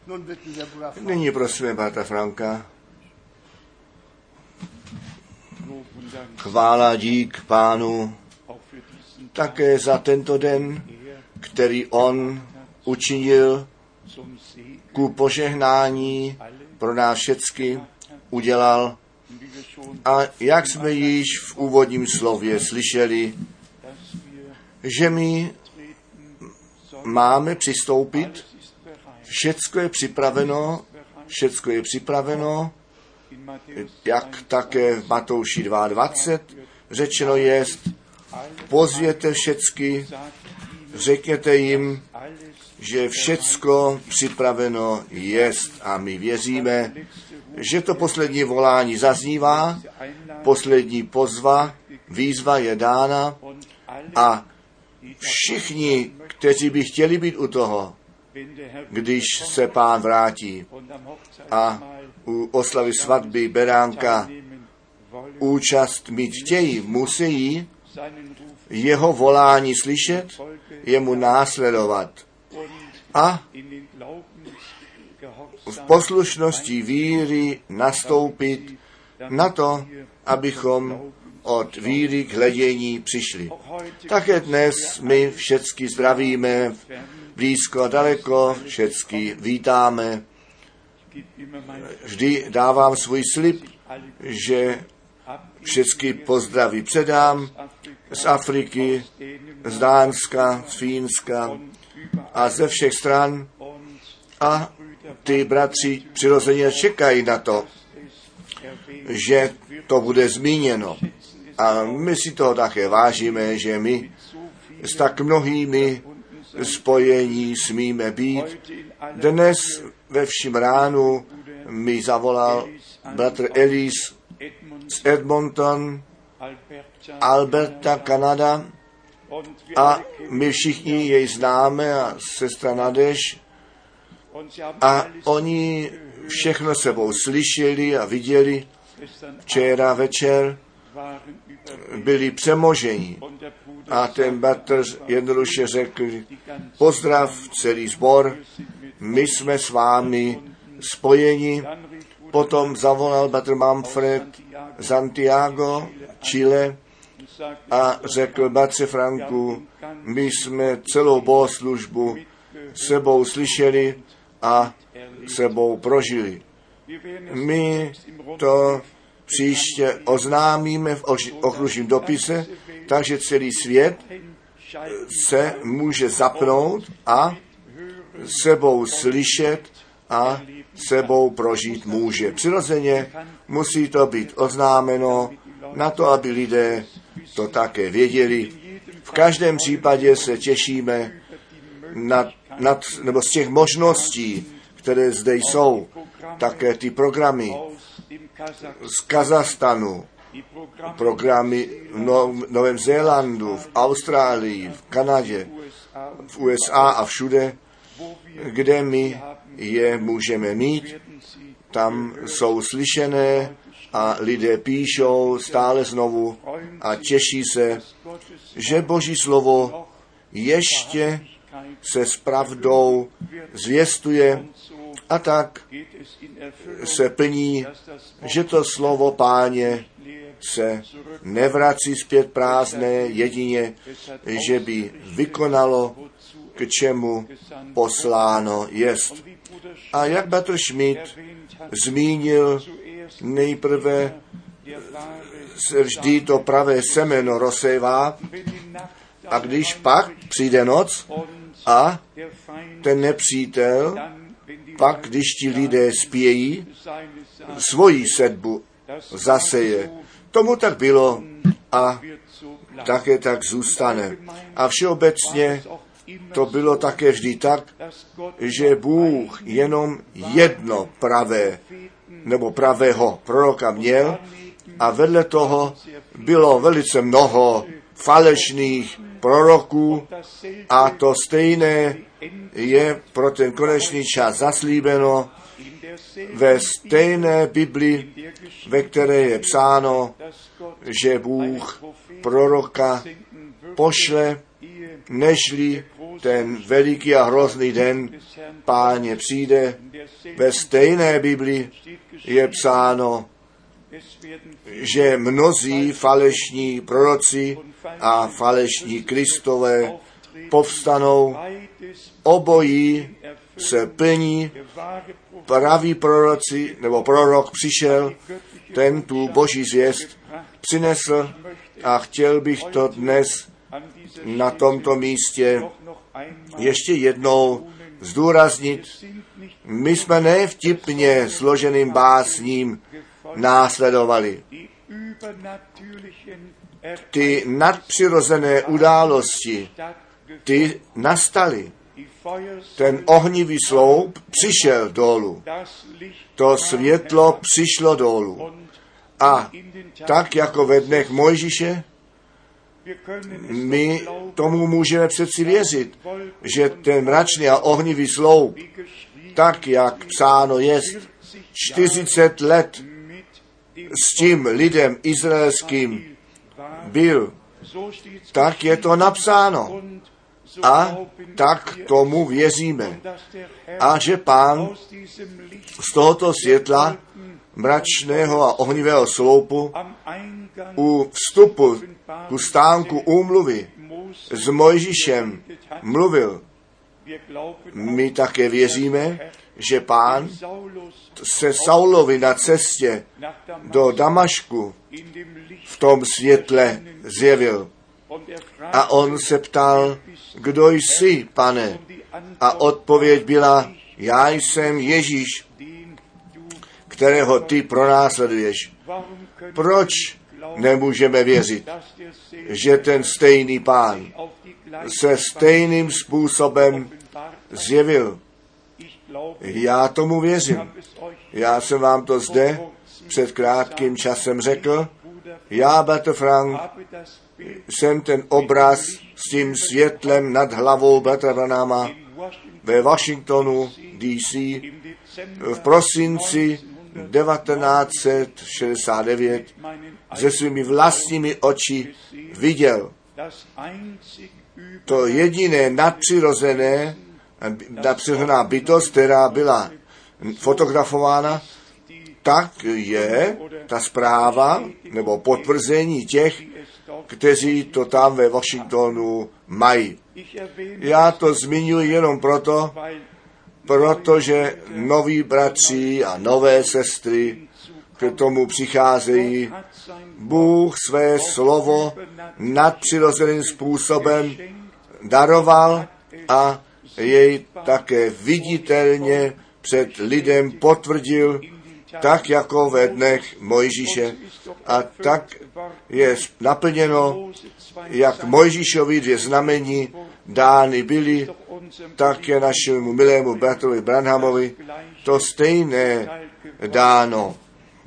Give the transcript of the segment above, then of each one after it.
Nyní prosíme bratra Franka. Chvála dík Pánu také za tento den, který on učinil ku požehnání pro nás všecky udělal. A jak jsme již v úvodním slově slyšeli, že my máme přistoupit, všecko je připraveno, jak také v Matouši 22 řečeno jest, pozvěte všecky, řekněte jim, že všecko připraveno jest. A my věříme, že to poslední volání zaznívá, poslední výzva je dána a všichni, kteří by chtěli být u toho, když se Pán vrátí a u oslavy svatby beránka účast mít chtějí, musí jeho volání slyšet, jemu následovat a v poslušnosti víry nastoupit na to, abychom od víry k hledění přišli. Také dnes my všecky zdravíme, blízko a daleko, všecky vítáme. Vždy dávám svůj slib, že všecky pozdraví předám z Afriky, z Dánska, z Fínska a ze všech stran. A ty bratři přirozeně čekají na to, že to bude zmíněno. A my si toho také vážíme, že my s tak mnohými spojení smíme být. Dnes ve vším ránu mi zavolal bratr Ellis z Edmonton, Alberta, Kanada, a my všichni jej známe a sestra Nadeš a oni všechno sebou slyšeli a viděli. Včera večer byli přemoženi a ten bratr jednoduše řekl, pozdrav celý sbor, my jsme s vámi spojeni. Potom zavolal bratr Manfred Santiago, Chile, a řekl bratře Franku, my jsme celou bohoslužbu sebou slyšeli a sebou prožili. My to příště oznámíme v okružním dopise, takže celý svět se může zapnout a sebou slyšet a sebou prožít může. Přirozeně musí to být oznámeno na to, aby lidé to také věděli. V každém případě se těšíme nebo z těch možností, které zde jsou, také ty programy z Kazachstanu, programy v Novém Zélandu, v Austrálii, v Kanadě, v USA a všude, kde my je můžeme mít. Tam jsou slyšené a lidé píšou stále znovu a těší se, že Boží slovo ještě se s pravdou zvěstuje a tak se plní, že to slovo Páně se nevrací zpět prázdné, jedině, že by vykonalo, k čemu posláno jest. A jak bratr Schmidt zmínil, nejprve se vždy to pravé semeno rozsévá a když pak přijde noc a ten nepřítel, pak když ti lidé spějí, svoji sedbu zaseje. Tomu tak bylo a také tak zůstane. A všeobecně to bylo také vždy tak, že Bůh jenom jedno pravé nebo pravého proroka měl a vedle toho bylo velice mnoho falešných proroků a to stejné je pro ten konečný čas zaslíbeno ve stejné Bibli, ve které je psáno, že Bůh proroka pošle, nežli ten veliký a hrozný den Páně přijde. Ve stejné Bibli je psáno, že mnozí falešní proroci a falešní Kristové povstanou, obojí se plní, pravý proroci, nebo prorok přišel, ten tu boží zvěst přinesl a chtěl bych to dnes na tomto místě ještě jednou zdůraznit. My jsme nevtipně složeným básním následovali. Ty nadpřirozené události, ty nastaly. Ten ohnivý sloup přišel dolů. To světlo přišlo dolů. A tak jako ve dnech Mojžíše, my tomu můžeme přeci věřit, že ten mračný a ohnivý sloup, tak jak psáno jest, 40 let s tím lidem izraelským byl, tak je to napsáno. A tak tomu věříme. A že Pán z tohoto světla mračného a ohnivého sloupu u vstupu ku stánku úmluvy s Mojžíšem mluvil. My také věříme, že Pán se Saulovi na cestě do Damašku v tom světle zjevil. A on se ptal, kdo jsi, Pane? A odpověď byla, já jsem Ježíš, kterého ty pronásleduješ. Proč nemůžeme věřit, že ten stejný Pán se stejným způsobem zjevil? Já tomu věřím. Já jsem vám to zde před krátkým časem řekl. Já, bratr Frank, jsem ten obraz s tím světlem nad hlavou bratra Branhama ve Washingtonu, D.C. v prosinci 1969 se svými vlastními oči viděl. To jediné nadpřirozená bytost, která byla fotografována, tak je ta zpráva nebo potvrzení těch, kteří to tam ve Washingtonu mají. Já to zmiňuji jenom proto, protože noví bratři a nové sestry k tomu přicházejí. Bůh své slovo nadpřirozeným způsobem daroval a jej také viditelně před lidem potvrdil, tak jako ve dnech Mojžíše. A tak je naplněno, jak Mojžíšovi 2 znamení dány byly, tak je našemu milému bratrovi Branhamovi to stejné dáno.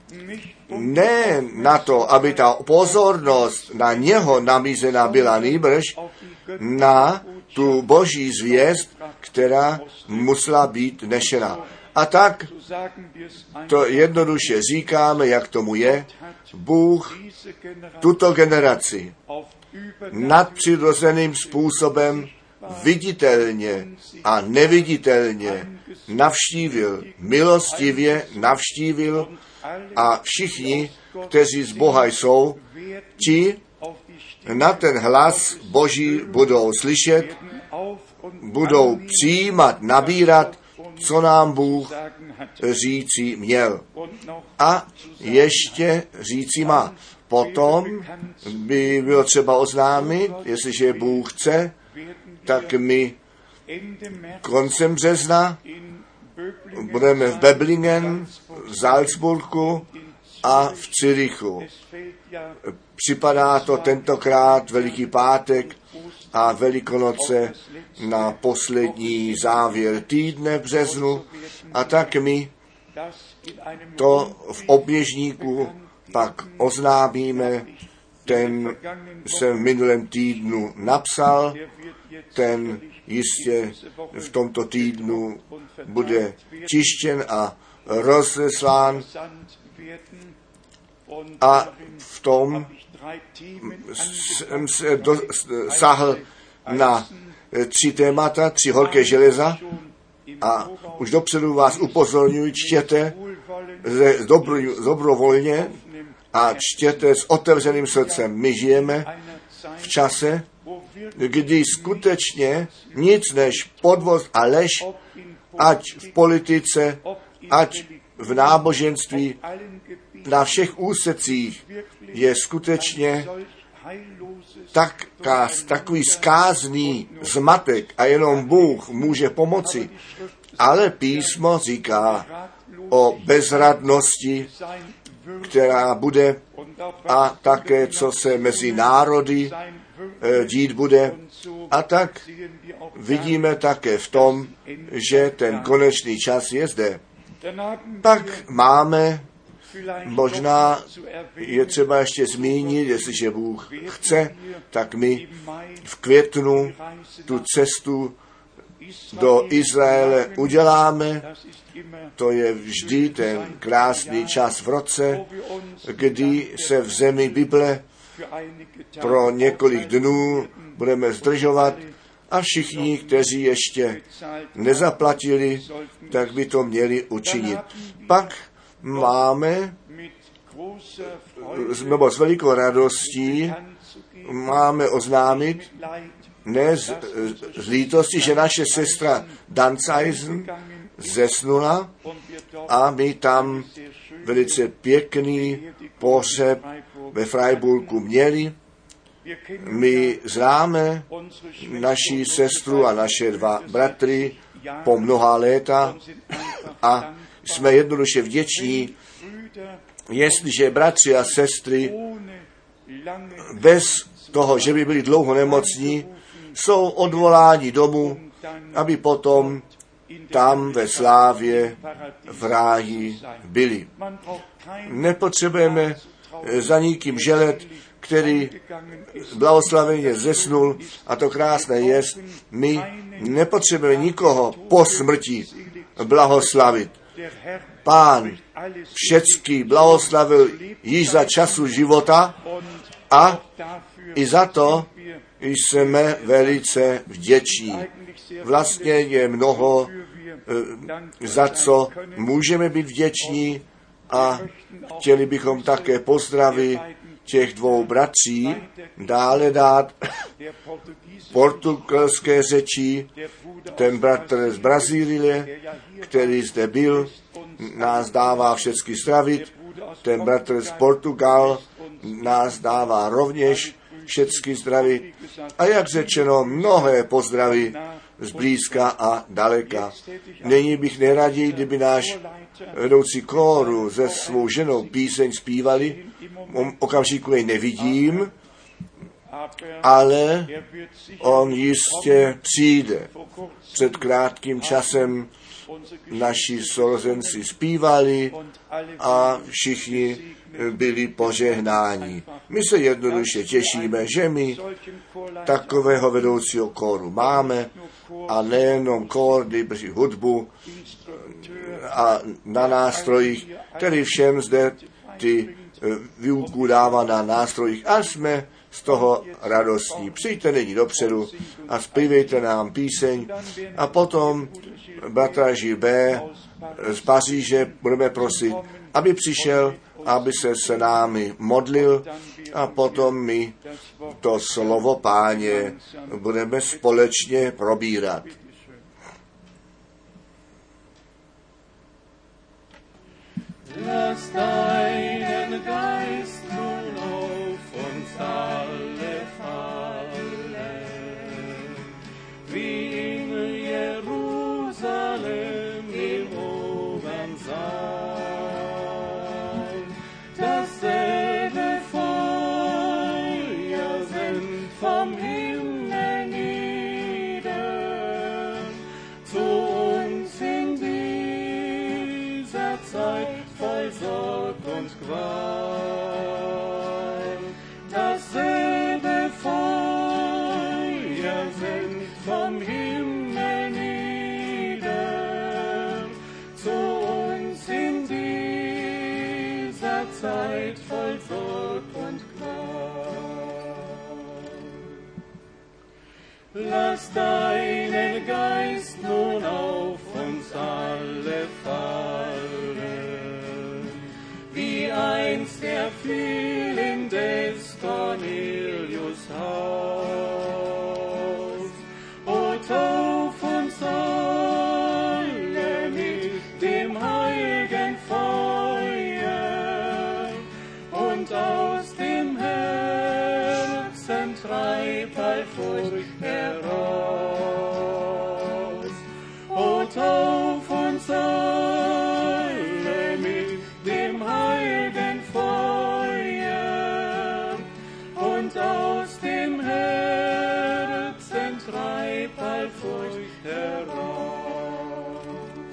Ne na to, aby ta pozornost na něho namířena byla, nýbrž na tu boží zvěst, která musela být nešena. A tak to jednoduše říkáme, jak tomu je. Bůh tuto generaci nadpřirozeným způsobem viditelně a neviditelně navštívil, milostivě navštívil a všichni, kteří z Boha jsou, ti na ten hlas Boží budou slyšet, budou přijímat, nabírat, co nám Bůh říci měl. A ještě říci má. Potom by bylo třeba oznámit, jestliže Bůh chce, tak my koncem března budeme v Böblingen, v Salzburgu a v Zürichu. Připadá to tentokrát Veliký pátek a Velikonoce na poslední závěr týdne v březnu. A tak my to v oběžníku pak oznámíme. Ten jsem v minulém týdnu napsal, ten jistě v tomto týdnu bude tištěn a rozeslán. A v tom jsem se dosáhl na 3 témata, 3 horké železa a už dopředu vás upozorňuji, čtěte dobrovolně a čtěte s otevřeným srdcem. My žijeme v čase, kdy skutečně nic než podvod a lež, ať v politice, ať v náboženství, na všech úsecích je skutečně takový zkázný zmatek a jenom Bůh může pomoci. Ale písmo říká o bezradnosti, která bude a také, co se mezi národy dít bude. A tak vidíme také v tom, že ten konečný čas je zde. Pak máme, možná je třeba ještě zmínit, jestliže Bůh chce, tak my v květnu tu cestu do Izraele uděláme. To je vždy ten krásný čas v roce, kdy se v zemi Bible pro několik dnů budeme zdržovat a všichni, kteří ještě nezaplatili, tak by to měli učinit. Pak máme, nebo s velikou radostí máme oznámit, ne z lítosti, že naše sestra Danzeisen zesnula a my tam velice pěkný pohřeb ve Freiburgu měli. My známe naši sestru a naše 2 bratry po mnoha léta a jsme jednoduše vděční, jestliže bratři a sestry bez toho, že by byli dlouho nemocní, jsou odvoláni domů, aby potom tam ve slávě v ráji byli. Nepotřebujeme za nikým želet, který blahoslaveně zesnul, a to krásné je, my nepotřebujeme nikoho po smrti blahoslavit. Pán všecky blahoslavil již za času života a i za to jsme velice vděční. Vlastně je mnoho, za co můžeme být vděční a chtěli bychom také pozdravit těch 2 bratří, dále dát portugalské řeči, ten bratr z Brazílie, který zde byl, nás dává všechny zdravit, ten bratr z Portugal nás dává rovněž všechny zdravit a jak řečeno, mnohé pozdravy zblízka a daleka. Nyní bych nejraději, kdyby náš vedoucí kóru se svou ženou píseň zpívali, okamžiku jej nevidím, ale on jistě přijde. Před krátkým časem naši sourozenci zpívali a všichni byli požehnáni. My se jednoduše těšíme, že my takového vedoucího kóru máme a nejenom kór, nýbrž hudbu a na nástrojích, který všem zde ty výuku dává na nástrojích a jsme z toho radostní. Přijďte nyní dopředu a zpívejte nám píseň a potom bratra Gilbert z Paříže budeme prosit, aby přišel, aby se s námi modlil a potom my to slovo Páně budeme společně probírat. Lass deinen Geist nun auf uns alle fallen, wie in Jerusalem im oberen Saal. Dasselbe Feuer sendet vom Himmel nieder zu uns in dieser Zeit voll Sorg und Qual. Dasselbe Feuer sendet vom Himmel nieder zu uns in dieser Zeit voll Sorg und Qual. Lass deinen Geist nun auf uns alle fallen, wie einst der fiel in des Cornelius Haus. O tauf uns alle mit dem heiligen Feuer und aus dem Herzen treib all Furcht heraus. O tauf uns alle mit dem heiligen Feuer und aus dem Herzen treib all Furcht heraus.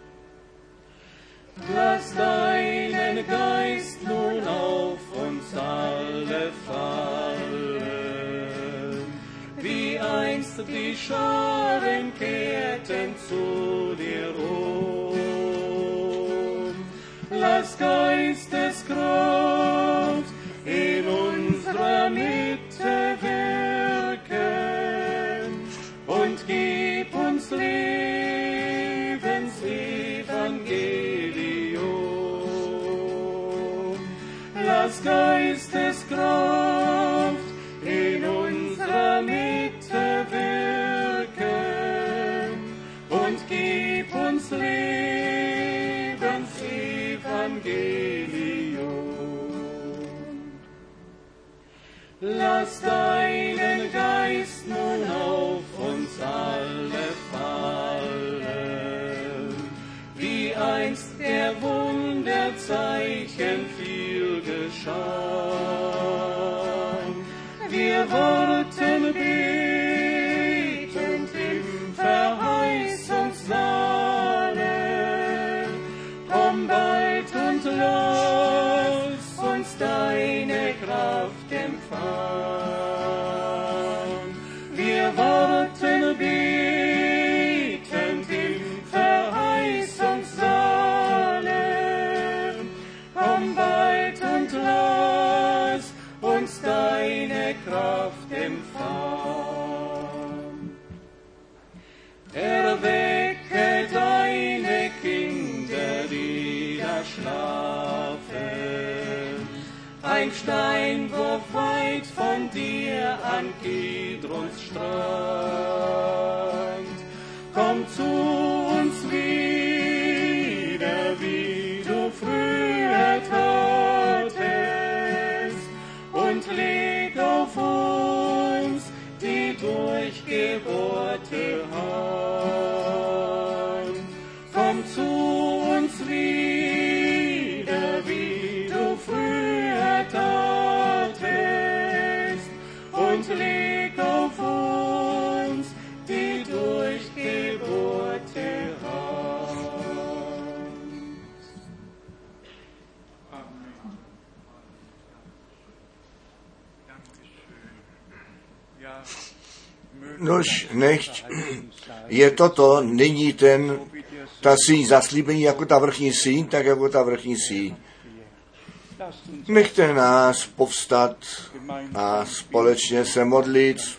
Lass deinen Geist nun auf uns alle fallen, wie einst die Scharen kehrten zu dir um. Lass Geisteskraft in unserer Mitte wirken und gib uns Lebensevangelium. Lass Geisteskraft in unserer Mitte wirken und gib uns Lebensevangelium. Lass deinen Geist nun auf uns alle fallen, wie einst der Wunderzeichen viel geschah. Wir wollten betend im Verheißungssaale, komm bald und lass uns deine Kraft empfangen. Wir wollten betend im Verheißungssaale, komm bald und lass uns deine Kraft empfangen. Erwecke deine Kinder, die da schlafen. Ein Steinwurf weit von dir an Kidrons Strand. Komm zu uns wieder, wie du früher tatest, und leg auf uns die durchgebohrte Hand. Komm zu uns wieder, wie du früher tatest, und leg auf uns die durchgebohrte Hand. Amen. Ja, Nož nechť je toto nyní ta síň zaslíbení jako ta vrchní síň, tak jako ta vrchní síň. Nechte nás povstat a společně se modlit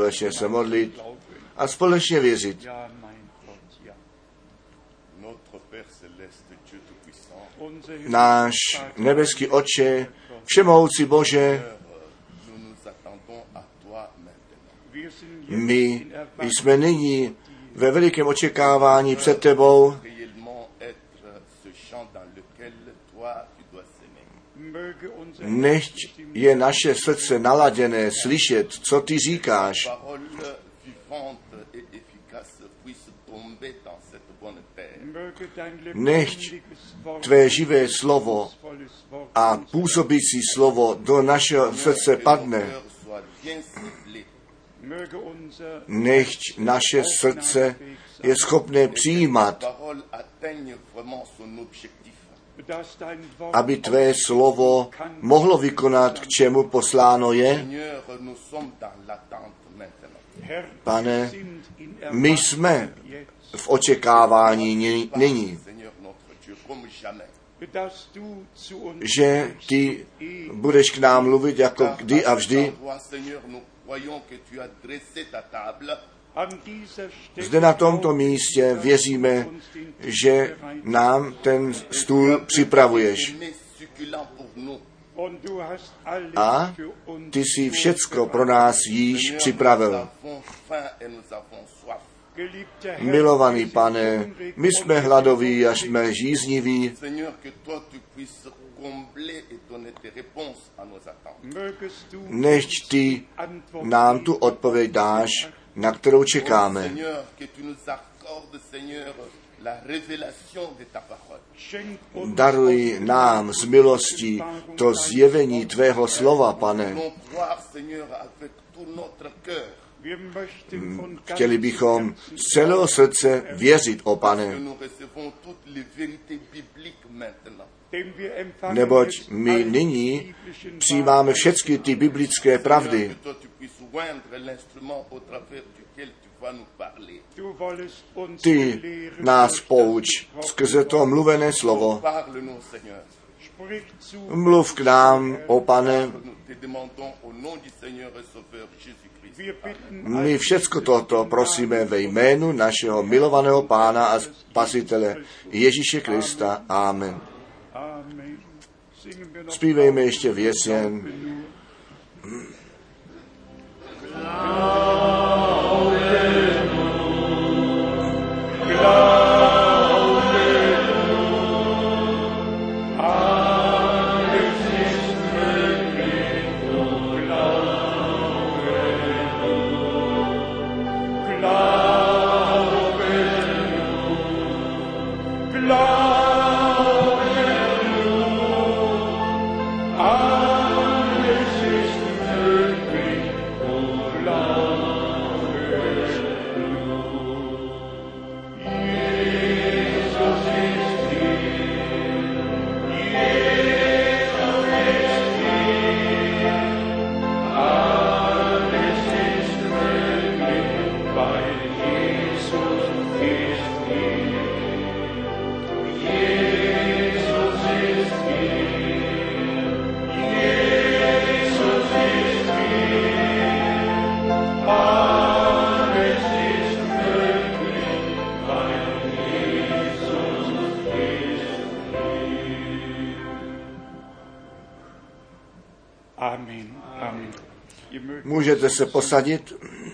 a společně věřit. ja, mein Gott, ja. Notre Père céleste, Dieu Tout-Puissant, Unser Náš nebeský Otče, všemohoucí Bože, nous nous attendons à toi maintenant. wir sind my jetzt in Erwartung, jsme nyní ve velikém očekávání před tebou, Réellement être ce chant dans lequel toi tu dois s'aimer. möge unser nechť je naše srdce naladěné slyšet, co ty říkáš. Parole vivante et efficace puisse tomber dans cette bonne terre. möge dein Nechť lebendiges Wort, tvé živé slovo volles Wort a působící slovo do našeho srdce padne. Cœur soit bien ciblé. möge unser Nechť naše srdce je schopné přijímat, Parole atteigne vraiment son objectif. dass dein Wort aby tvé slovo mohlo vykonat, k čemu posláno je. Seigneur, nous sommes dans l'attente maintenant. Herr, Pane, sind in my Erwartung jsme jetzt, v očekávání nyní, Seigneur notre Dieu, comme jamais. dass du zu uns že ty budeš k nám mluvit jako kdy a vždy, Seigneur, nous Zde na tomto místě věříme, že nám ten stůl připravuješ. A ty jsi všecko pro nás již připravil. Milovaný Pane, my jsme hladoví a jsme žízniví. Než ty nám tu odpověď dáš, na kterou čekáme. Daruj nám z milostí to zjevení tvého slova, Pane. Chtěli bychom z celého srdce věřit, o Pane. Neboť my nyní přijímáme všechny ty biblické pravdy. Ty nás pouč skrze to mluvené slovo. Mluv k nám, o Pane. My všecko toto prosíme ve jménu našeho milovaného Pána a Spasitele Ježíše Krista. Amen. Zpívejme ještě věcen. Můžete se posadit.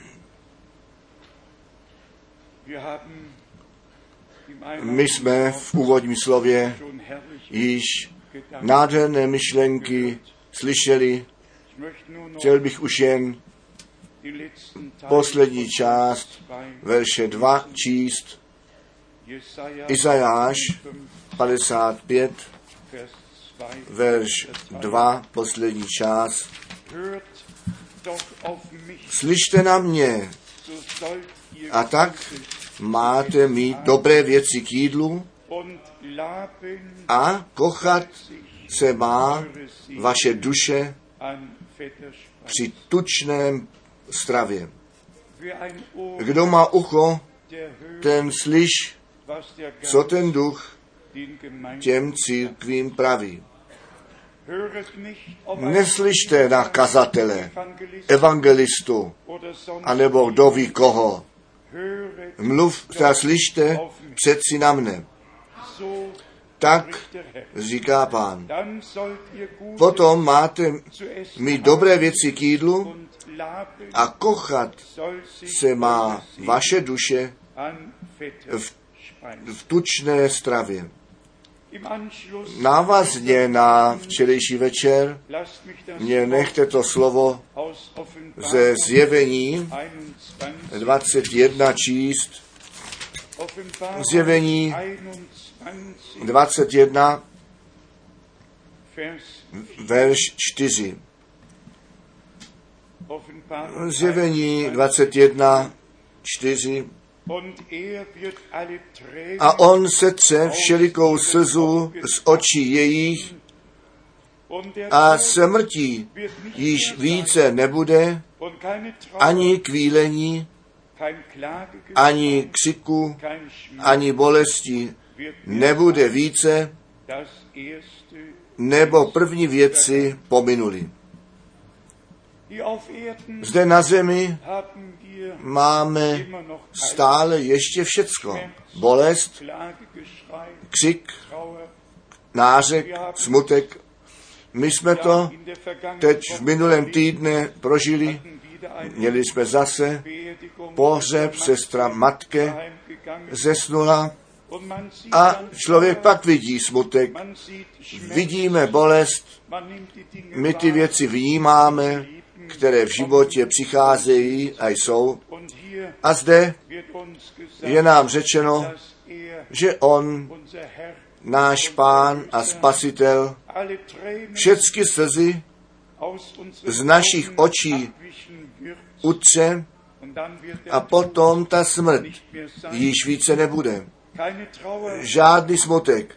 My jsme v úvodním slově již nádherné myšlenky slyšeli. Chtěl bych už jen poslední část verše 2 číst. Izajáš 55, verš 2, poslední část. Slyšte na mě, a tak máte mít dobré věci k jídlu a kochat se má vaše duše při tučném stravě. Kdo má ucho, ten slyš, co ten duch těm církvím praví. Neslyšte na kazatele, evangelistu, anebo kdo ví koho. Slyšte přeci na mne. Tak říká Pán. Potom máte mít dobré věci k jídlu a kochat se má vaše duše v tučné stravě. Návazně na včerejší večer mě nechte to slovo ze Zjevení 21 číst. Zjevení 21, verš 4. Zjevení 21, 4. A on setře všelikou slzu z očí jejich a smrti již více nebude, ani kvílení, ani křiku, ani bolesti nebude více, nebo první věci pominuly. Zde na zemi máme stále ještě všecko. Bolest, křik, nářek, smutek. My jsme to teď v minulém týdne prožili. Měli jsme zase pohřeb, sestra Matke zesnula a člověk pak vidí smutek, vidíme bolest, my ty věci vnímáme, které v životě přicházejí a jsou. A zde je nám řečeno, že on, náš Pán a Spasitel, všechny slzy z našich očí utře a potom ta smrt již více nebude. Žádný smutek,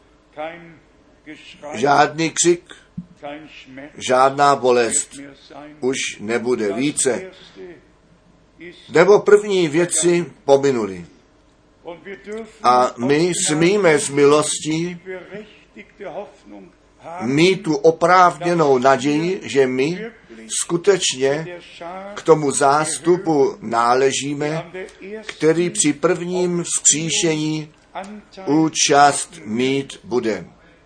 žádný křik, žádná bolest už nebude více. Nebo první věci pominuly. A my smíme z milostí mít tu oprávněnou naději, že my skutečně k tomu zástupu náležíme, který při prvním vzkříšení účast mít bude.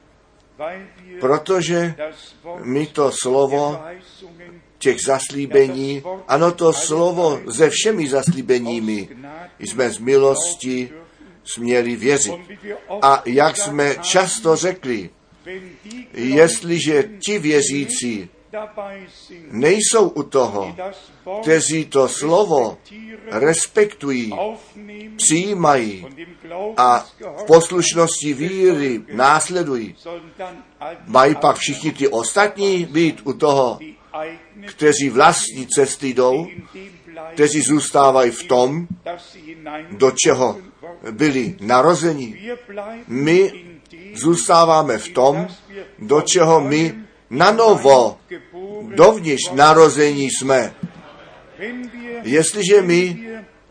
Protože my to slovo těch zaslíbení, ano, to slovo se všemi zaslíbeními jsme z milosti směli věřit. A jak jsme často řekli, jestliže ti věřící nejsou u toho, kteří to slovo respektují, přijímají a v poslušnosti víry následují, mají pak všichni ty ostatní být u toho, kteří vlastní cesty jdou, kteří zůstávají v tom, do čeho byli narozeni. My zůstáváme v tom, do čeho my nanovo dovnitř narození jsme. Jestliže my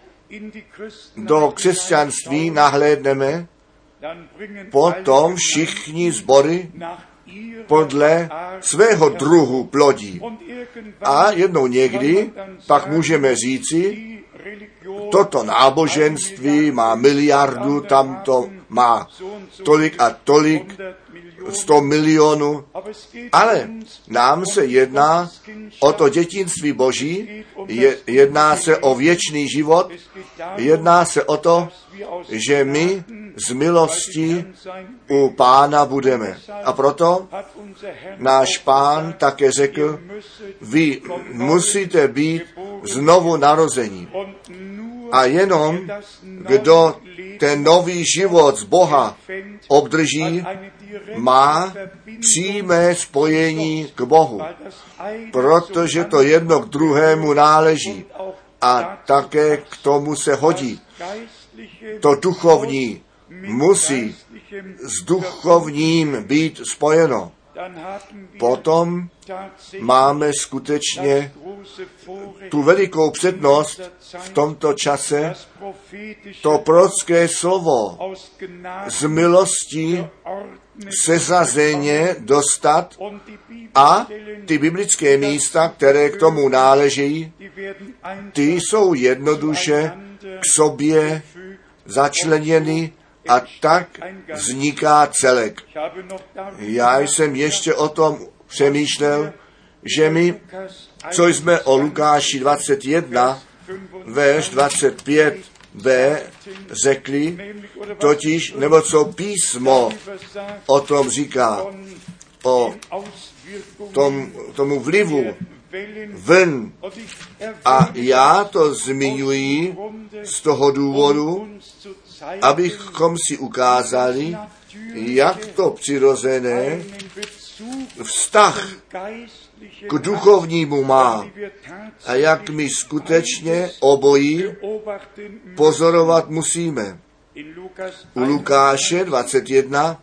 do křesťanství nahlédneme, potom všichni sbory podle svého druhu plodí. A jednou někdy pak můžeme říci, toto náboženství má miliardu, tamto má tolik a tolik, 100 milionů, ale nám se jedná o to dětinství Boží, jedná se o věčný život, jedná se o to, že my z milosti u Pána budeme. A proto náš Pán také řekl, vy musíte být znovu narození. A jenom kdo ten nový život z Boha obdrží, má přímé spojení k Bohu, protože to jedno k druhému náleží a také k tomu se hodí. To duchovní musí s duchovním být spojeno. Potom máme skutečně tu velikou přednost v tomto čase, to prorocké slovo z milostí seřazeně dostat a ty biblické místa, které k tomu náležejí, ty jsou jednoduše k sobě začleněny a tak vzniká celek. Já jsem ještě o tom přemýšlel, že my, co jsme o Lukáši 21, verš 25b řekli, totiž, nebo co písmo o tom říká, o tomu vlivu vln. A já to zmiňuji z toho důvodu, abychom si ukázali, jak to přirozené vztah k duchovnímu má a jak my skutečně obojí pozorovat musíme. U Lukáše 21,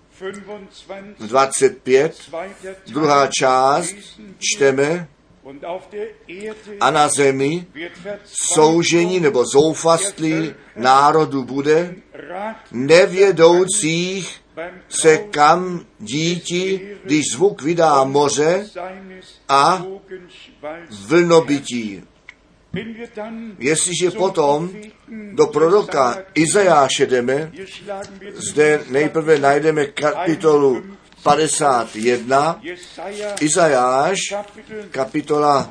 25, druhá část, čteme, a na zemi soužení nebo zoufastlí národu bude, nevědoucích se kam díti, když zvuk vydá moře a vlnobytí. Jestliže potom do proroka Izajáše jdeme, zde nejprve najdeme kapitolu 51, Izajáš, kapitola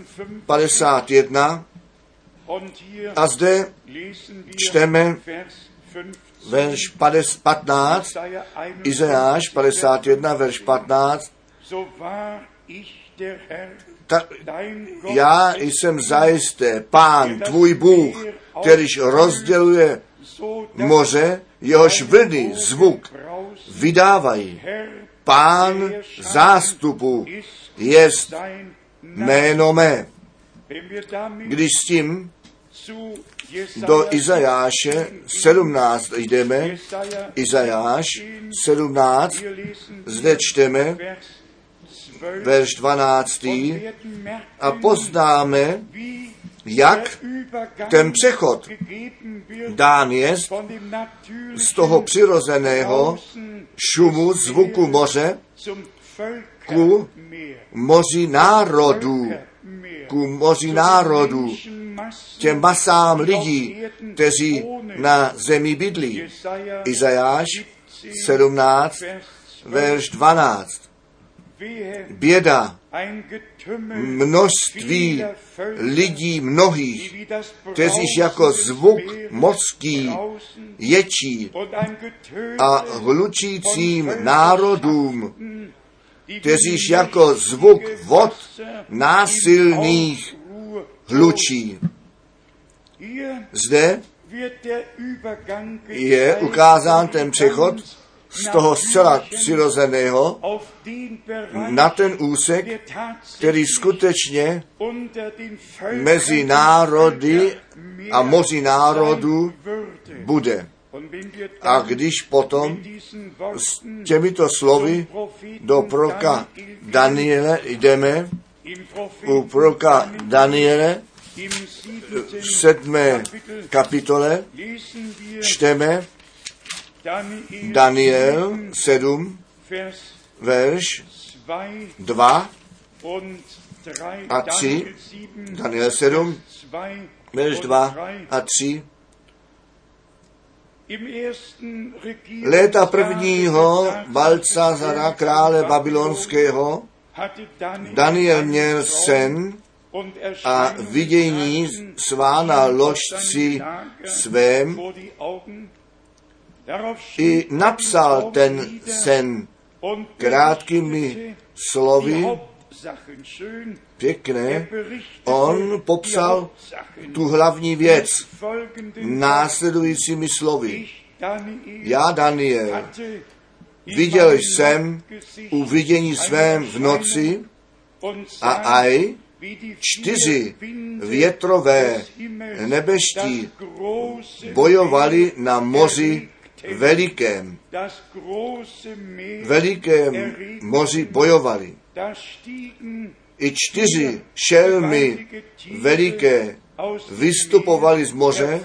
51, a zde čteme verš 15, Izajáš 51, verš 15, já jsem zajisté Pán, tvůj Bůh, kterýž rozděluje moře, jehož vlny zvuk vydávají. Pán zástupu jest jméno mé. Když s tím do Izajáše 17 jdeme, Izajáš 17, zde čteme verš 12. a poznáme, jak ten přechod dán jest z toho přirozeného šumu, zvuku moře ku moři národů, těm masám lidí, kteří na zemi bydlí. Izajáš 17, verš 12. Běda množství lidí mnohých, kteříž jako zvuk mořský ječí a hlučícím národům, kteříž jako zvuk vod násilných hlučí. Zde je ukázán ten přechod z toho zcela přirozeného na ten úsek, který skutečně mezi národy a moři národů bude. A když potom s těmito slovy do proroka Daniele jdeme, u proroka Daniele v 7. kapitole čteme Daniel 7, verš 2 a 3, Daniel 7, verš 2 a 3. Léta prvního Balcazara, krále babylonského, Daniel měl sen a vidění svá na ložci svém i napsal ten sen krátkými slovy, pěkné. On popsal tu hlavní věc následujícími slovy. Já, Daniel, viděl jsem u vidění svém v noci a aj 4 větrové nebeští bojovali na moři velikém moři bojovali. I 4 šelmy veliké vystupovaly z moře,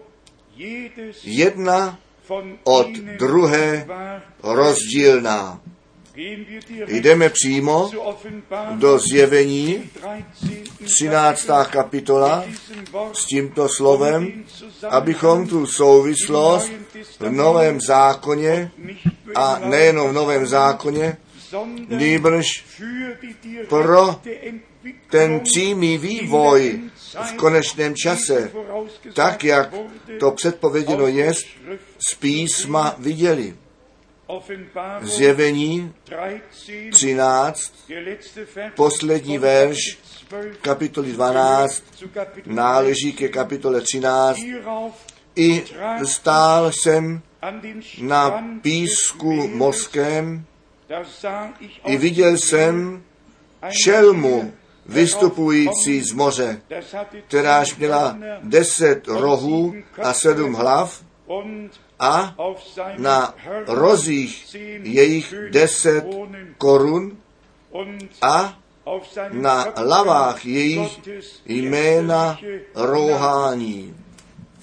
jedna od druhé rozdílná. Jdeme přímo do Zjevení, 13. kapitola, s tímto slovem, abychom tu souvislost v Novém zákoně, a nejenom v Novém zákoně, nýbrž pro ten přímý vývoj v konečném čase, tak jak to předpověděno jest, z písma viděli. Zjevení 13, poslední verš kapitoly 12, náleží ke kapitole 13. I stál jsem na písku mořském, i viděl jsem šelmu vystupující z moře, kteráž měla 10 rohů a 7 hlav, a na rozích jejich 10 korun a na hlavách jejich jména rouhání.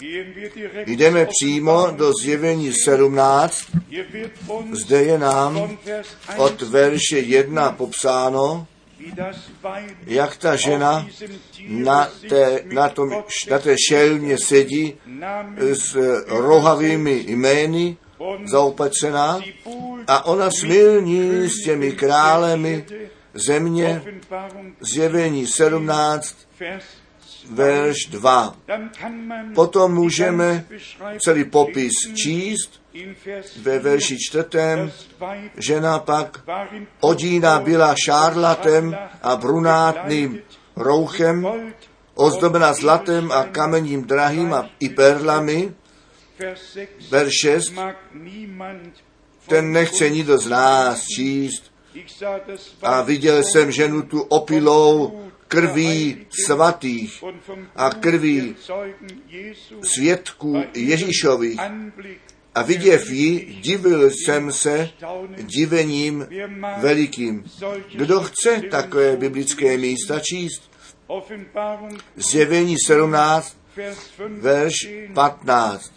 Jdeme přímo do Zjevení 17. Zde je nám od verše 1 popsáno, jak ta žena na té šelmě sedí s rohavými jmény zaopatřená a ona smilní s těmi králemi země. Zjevení 17, verš 2. Potom můžeme celý popis číst. Ve verši 4. žena pak odína byla šárlatem a brunátným rouchem, ozdobena zlatem a kamením drahým a i perlami. Verš 6. Ten nechce nikdo z nás číst. A viděl jsem ženu tu opilou krví svatých a krví svědků Ježíšových. A viděv ji, divil jsem se divením velikým. Kdo chce takové biblické místa číst? Zjevení 17, verš 15.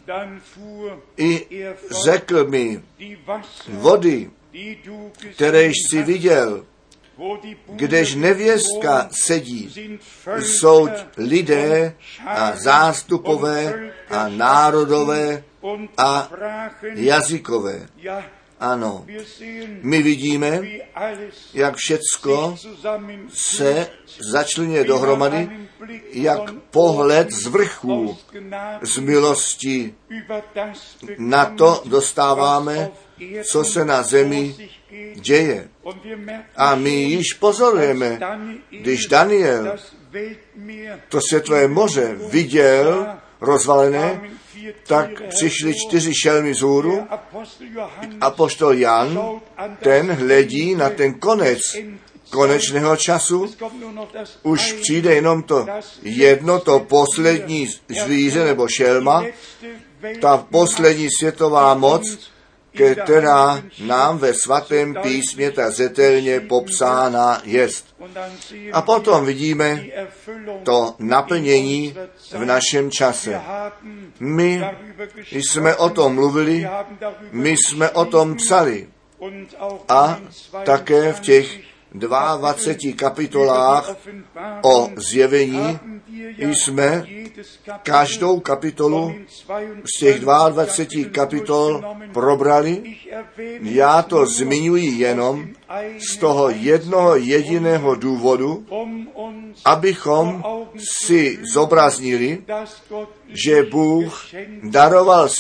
I řekl mi, vody, kteréž jsi viděl, kdež nevěstka sedí, jsou lidé a zástupové a národové a jazykové. Ano, my vidíme, jak všecko se začleňuje dohromady, jak pohled z vrchu, z milosti na to dostáváme, co se na zemi děje. A my již pozorujeme, když Daniel to světlé moře viděl rozvalené, tak přišli 4 šelmy vzhůru. Apoštol Jan, ten hledí na ten konec konečného času. Už přijde jenom to jedno, to poslední zvíře nebo šelma, ta poslední světová moc, která nám ve svatém písmě tak zřetelně popsána jest. A potom vidíme to naplnění v našem čase. My jsme o tom mluvili, my jsme o tom psali a také v těch 22 kapitolách o zjevení jsme každou kapitolu z těch 22 kapitol probrali. Já to zmiňuji jenom z toho jednoho jediného důvodu, abychom si zobraznili, že Bůh daroval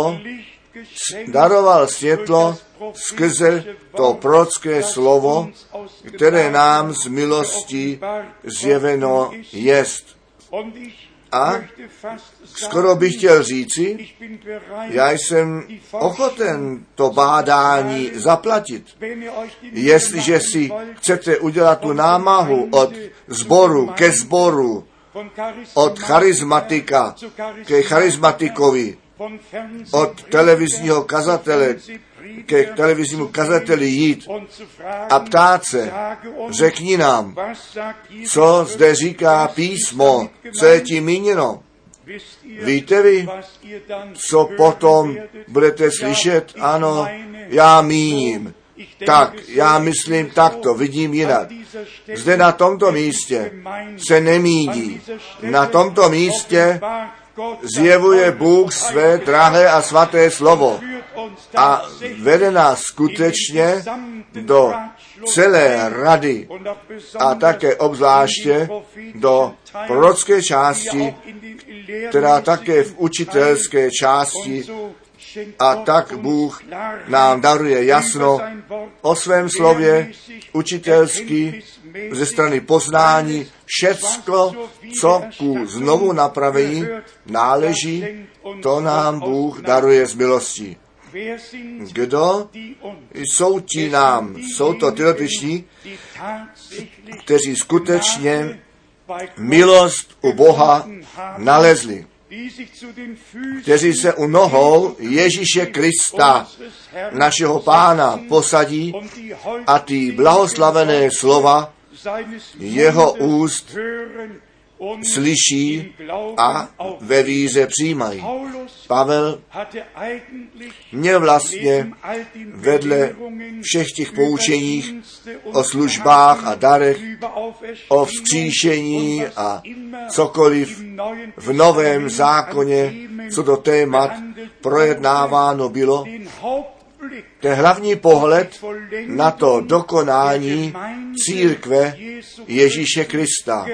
světlo skrze to prorocké slovo, které nám z milosti zjeveno jest. A skoro bych chtěl říci, já jsem ochoten to bádání zaplatit. Jestliže si chcete udělat tu námahu od sboru ke sboru, od charizmatika ke charizmatikovi, od televizního kazatele ke televiznímu kazateli jít a ptát se, řekni nám, co zde říká písmo, co je tím míněno. Víte vy, co potom budete slyšet? Ano, já míním. Tak, já myslím takto, vidím jinak. Zde na tomto místě se nemíní. Na tomto místě zjevuje Bůh své drahé a svaté slovo a vede nás skutečně do celé rady a také obzvláště do prorocké části, která také v učitelské části, a tak Bůh nám daruje jasno o svém slově učitelsky ze strany poznání. Všecko, co ku znovu napravení náleží, to nám Bůh daruje z milosti. Kdo jsou ti nám? Jsou to ty dotyční, kteří skutečně milost u Boha nalezli, kteří se u nohou Ježíše Krista, našeho Pána, posadí a ty blahoslavené slova jeho úst slyší a ve víře přijímají. Pavel měl vlastně vedle všech těch poučeních o službách a darech, o vzkříšení a cokoliv v Novém zákoně, co do témat projednáváno bylo, ten hlavní pohled na to dokonání církve Ježíše Krista.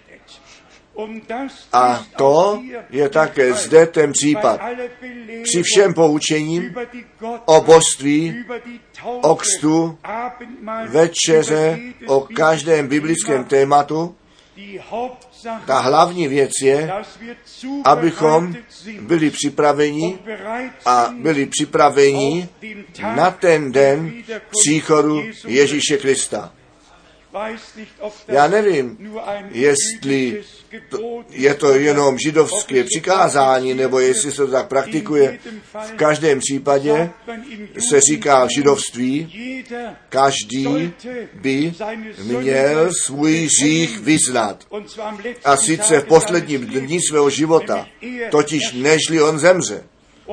A to je také zde ten případ. Při všem poučením o božství, o křtu, večeře, o každém biblickém tématu, ta hlavní věc je, abychom byli připraveni a byli připraveni na ten den příchodu Ježíše Krista. Já nevím, jestli je to jenom židovské přikázání, nebo jestli se to tak praktikuje. V každém případě se říká v židovství, každý by měl svůj hřích vyznat. A sice v posledním dni svého života, totiž nežli on zemře.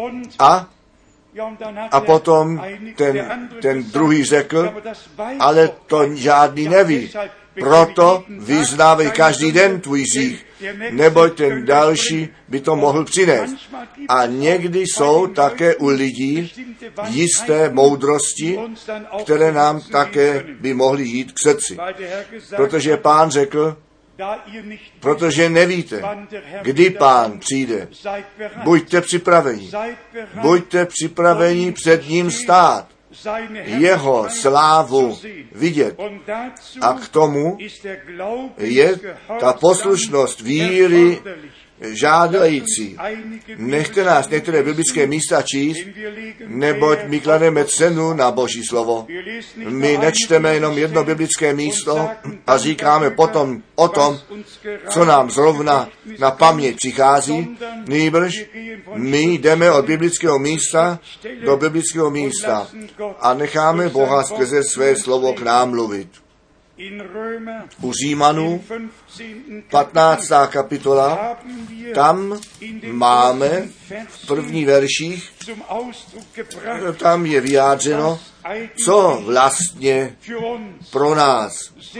A potom ten druhý řekl, ale to žádný neví. Proto vyznávej každý den tvůj hřích, neboť ten další by to mohl přinést. A někdy jsou také u lidí jisté moudrosti, které nám také by mohly jít k srdci. Protože Pán řekl, protože nevíte, kdy Pán přijde. Buďte připraveni. Buďte připraveni před ním stát. Jeho slávu vidět. A k tomu je ta poslušnost víry žádající. Nechte nás některé biblické místa číst, neboť my klademe cenu na Boží slovo. My nečteme jenom jedno biblické místo a říkáme potom o tom, co nám zrovna na paměť přichází, nýbrž my jdeme od biblického místa do biblického místa a necháme Boha skrze své slovo k nám mluvit. U Římanů 15. kapitola, tam máme v prvních verších, tam je vyjádřeno, co vlastně pro nás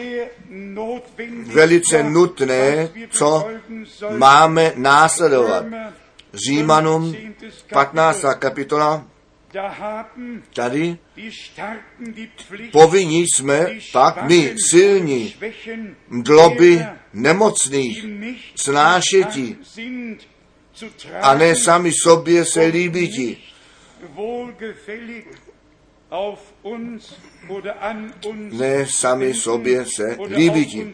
velice nutné, co máme následovat. Římanům 15. kapitola, tady povinní jsme pak my silní, mdloby nemocných, snášeti a ne sami sobě se líbiti. Ne sami sobě se líbiti.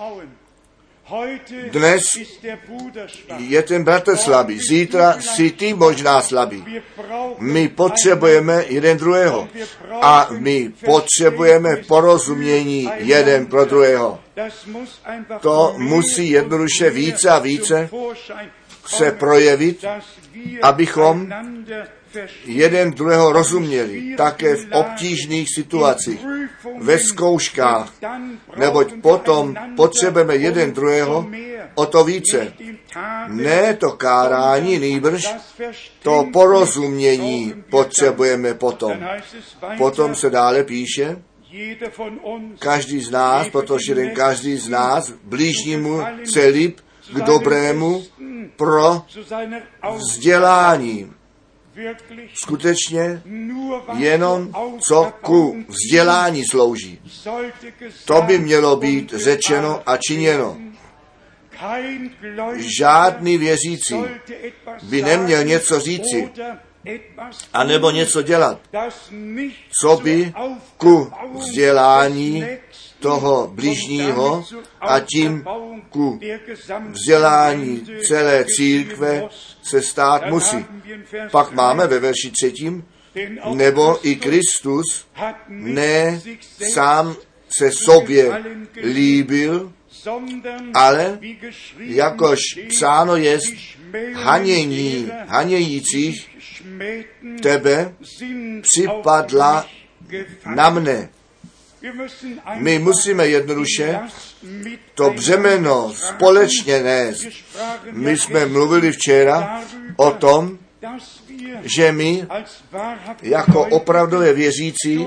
Dnes je ten bratr slabý, zítra si ty možná slabý. My potřebujeme jeden druhého a my potřebujeme porozumění jeden pro druhého. To musí jednoduše více a více se projevit, abychom jeden druhého rozuměli, také v obtížných situacích, ve zkouškách, neboť potom potřebujeme jeden druhého o to více. Ne to kárání, nýbrž to porozumění potřebujeme potom. Potom se dále píše, každý z nás, protože jeden každý z nás blížnímu se líp k dobrému pro vzdělání. Skutečně jenom co ku vzdělání slouží. To by mělo být řečeno a činěno. Žádný věřící by neměl něco říci, anebo něco dělat, co by ku vzdělání toho bližního a tím ku vzdělání celé církve se stát musí. Pak máme ve verši 3. Nebo i Kristus ne sám se sobě líbil, ale jakož psáno jest, hanějících tebe připadla na mne. My musíme jednoduše to břemeno společně nést. My jsme mluvili včera o tom, že my jako opravdové věřící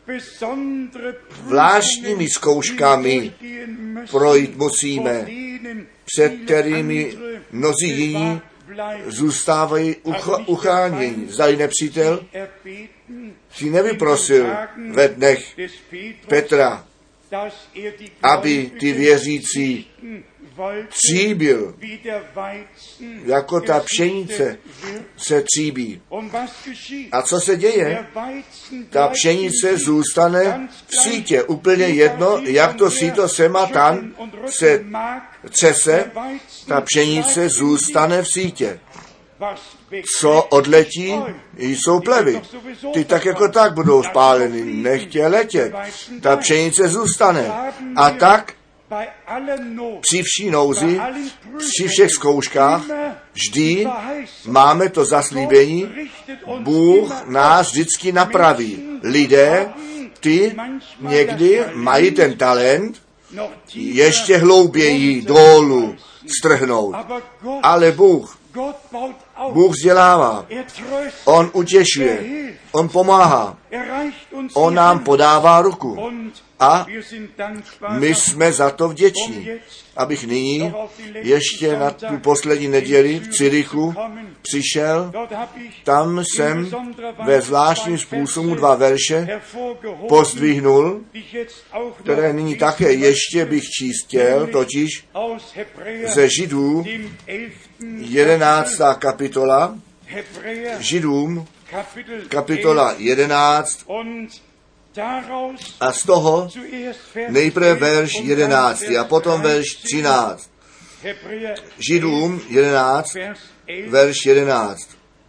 zvláštními zkouškami projít musíme, před kterými mnozí jiní zůstávají uchráněni. Zdali nepřítel si nevyprosil ve dnech Petra, aby ty věřící tříbil, jako ta pšenice se tříbí. A co se děje? Ta pšenice zůstane v sítě. Úplně jedno, jak to síto sem a tam se třese, ta pšenice zůstane v sítě. Co odletí, jsou plevy. Ty tak jako tak budou spáleny, nechtě letět. Ta pšenice zůstane. A tak při vší nouzi, při všech zkouškách, vždy máme to zaslíbení, Bůh nás vždycky napraví. Lidé, ty někdy mají ten talent ještě hlouběji dolů strhnout. Ale Bůh vzdělává, on utěšuje, on pomáhá, on nám podává ruku. A my jsme za to vděční. Abych nyní ještě na tu poslední neděli v Cyrichu přišel, tam jsem ve zvláštním způsobu 2 verše pozdvihnul, které nyní také ještě bych číst chtěl, totiž ze Židů 11. kapitola, Židům kapitola 11, a z toho nejprve verš 11 a potom verš 13. Židům 11, verš 11.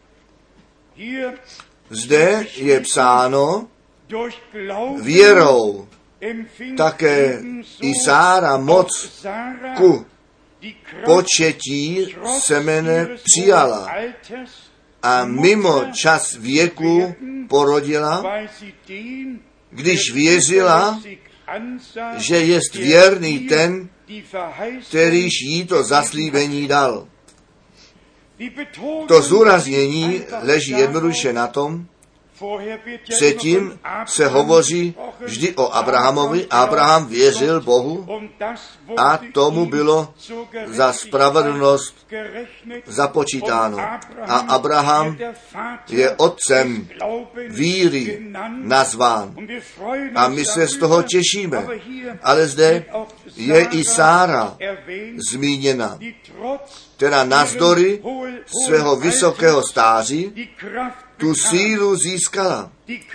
Zde je psáno, věrou také i Sára moc ku početí semene přijala a mimo čas věku porodila, když věřila, že jest věrný ten, kterýž jí to zaslíbení dal. To zdůraznění leží jednoduše na tom, předtím se hovoří vždy o Abrahamovi. Abraham věřil Bohu a tomu bylo za spravedlnost započítáno. A Abraham je otcem víry nazván. A my se z toho těšíme. Ale zde je i Sára zmíněna, která navzdory svého vysokého stáří tu sílu získala.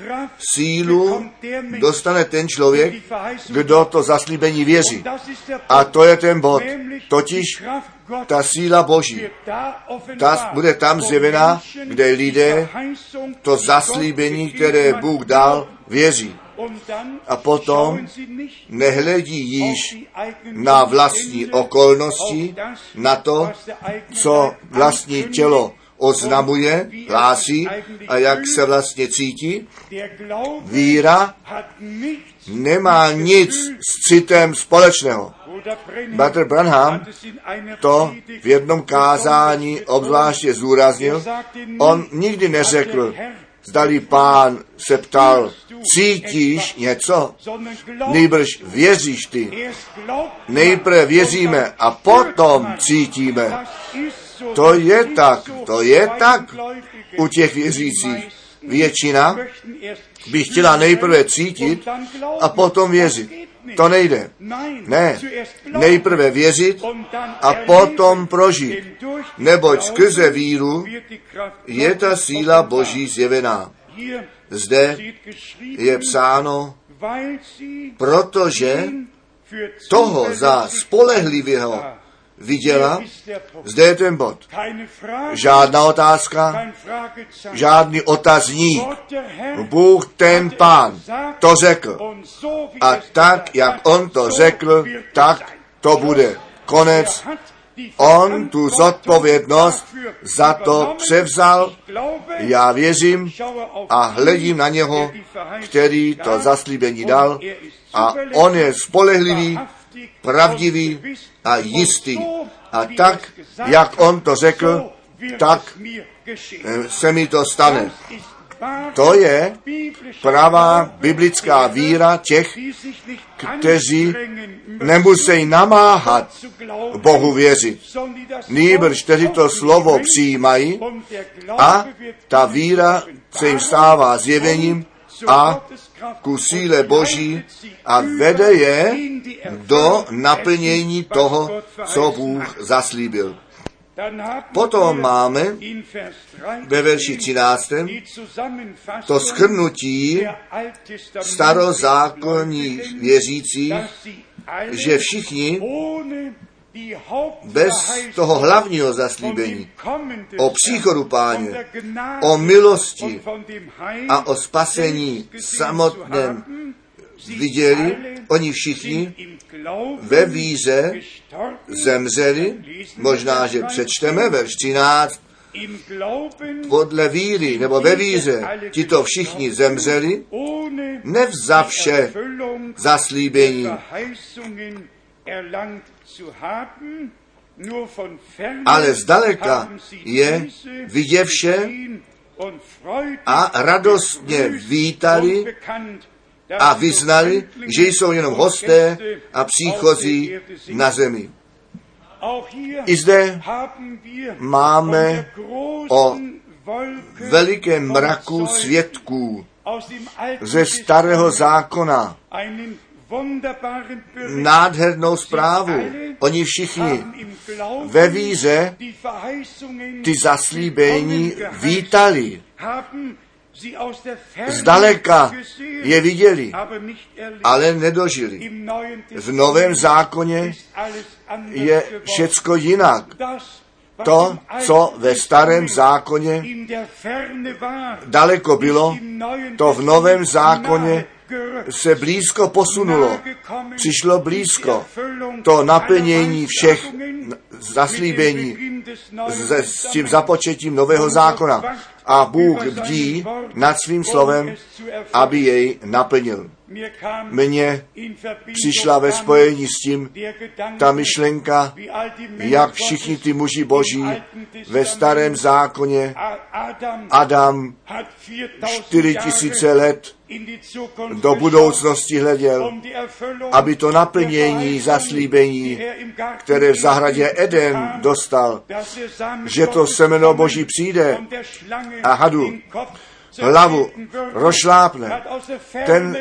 Sílu dostane ten člověk, kdo to zaslíbení věří. A to je ten bod. Totiž ta síla Boží. Ta bude tam zjevená, kde lidé to zaslíbení, které Bůh dal, věří. A potom nehledí již na vlastní okolnosti, na to, co vlastní tělo oznamuje, hlásí a jak se vlastně cítí. Víra nemá nic s citem společného. Bratr Branham to v jednom kázání obzvláště zúraznil. On nikdy neřekl, zdali Pán se ptal, cítíš něco? Nejbrž věříš ty. Nejprve věříme a potom cítíme. To je tak u těch věřících. Většina by chtěla nejprve cítit a potom věřit. To nejde. Ne, nejprve věřit a potom prožít. Neboť skrze víru je ta síla Boží zjevená. Zde je psáno, protože toho za spolehlivého viděla, zde je ten bod. Žádná otázka, žádný otazník. Bůh ten Pán to řekl. A tak, jak on to řekl, tak to bude. Konec. On tu zodpovědnost za to převzal. Já věřím a hledím na něho, který to zaslíbení dal, a on je spolehlivý, pravdivý a jistý. A tak, jak on to řekl, tak se mi to stane. To je pravá biblická víra těch, kteří nemusí namáhat Bohu věřit. Nýbrž, kteří to slovo přijímají a ta víra se jim stává zjevením a ku síle Boží a vede je do naplnění toho, co Bůh zaslíbil. Potom máme ve verši 13. to shrnutí starozákonních věřících, že všichni bez toho hlavního zaslíbení o příchodu Páně, o milosti a o spasení samotném viděli, oni všichni ve víře zemřeli, možná, že přečteme verš 13, podle víry, nebo ve víře, tito všichni zemřeli, nevzavše zaslíbení, ale zdaleka je viděvše a radostně vítali a vyznali, že jsou jenom hosté a příchozí na zemi. I zde máme o velikém mraku svědků ze Starého zákona nádhernou zprávu. Oni všichni ve víře ty zaslíbení vítali. Zdaleka je viděli, ale nedožili. V Novém zákoně je všecko jinak. To, co ve Starém zákoně daleko bylo, to v Novém zákoně se blízko posunulo. Přišlo blízko to naplnění všech zaslíbení s tím započetím Nového zákona. A Bůh bdí nad svým slovem, aby jej naplnil. Mně přišla ve spojení s tím ta myšlenka, jak všichni ty muži boží ve Starém zákoně, Adam 4000 let do budoucnosti hleděl, aby to naplnění zaslíbení, které v zahradě Eden dostal, že to semeno Boží přijde a hadu hlavu rozšlápne. Ten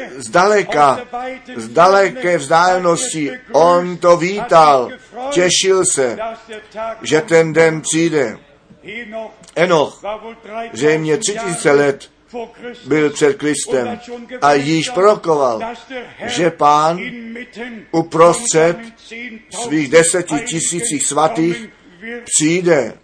z daleké vzdálenosti, on to vítal, těšil se, že ten den přijde. Enoch, zřejmě 3000 let byl před Kristem a již prorokoval, že Pán uprostřed svých 10 000 svatých přijde,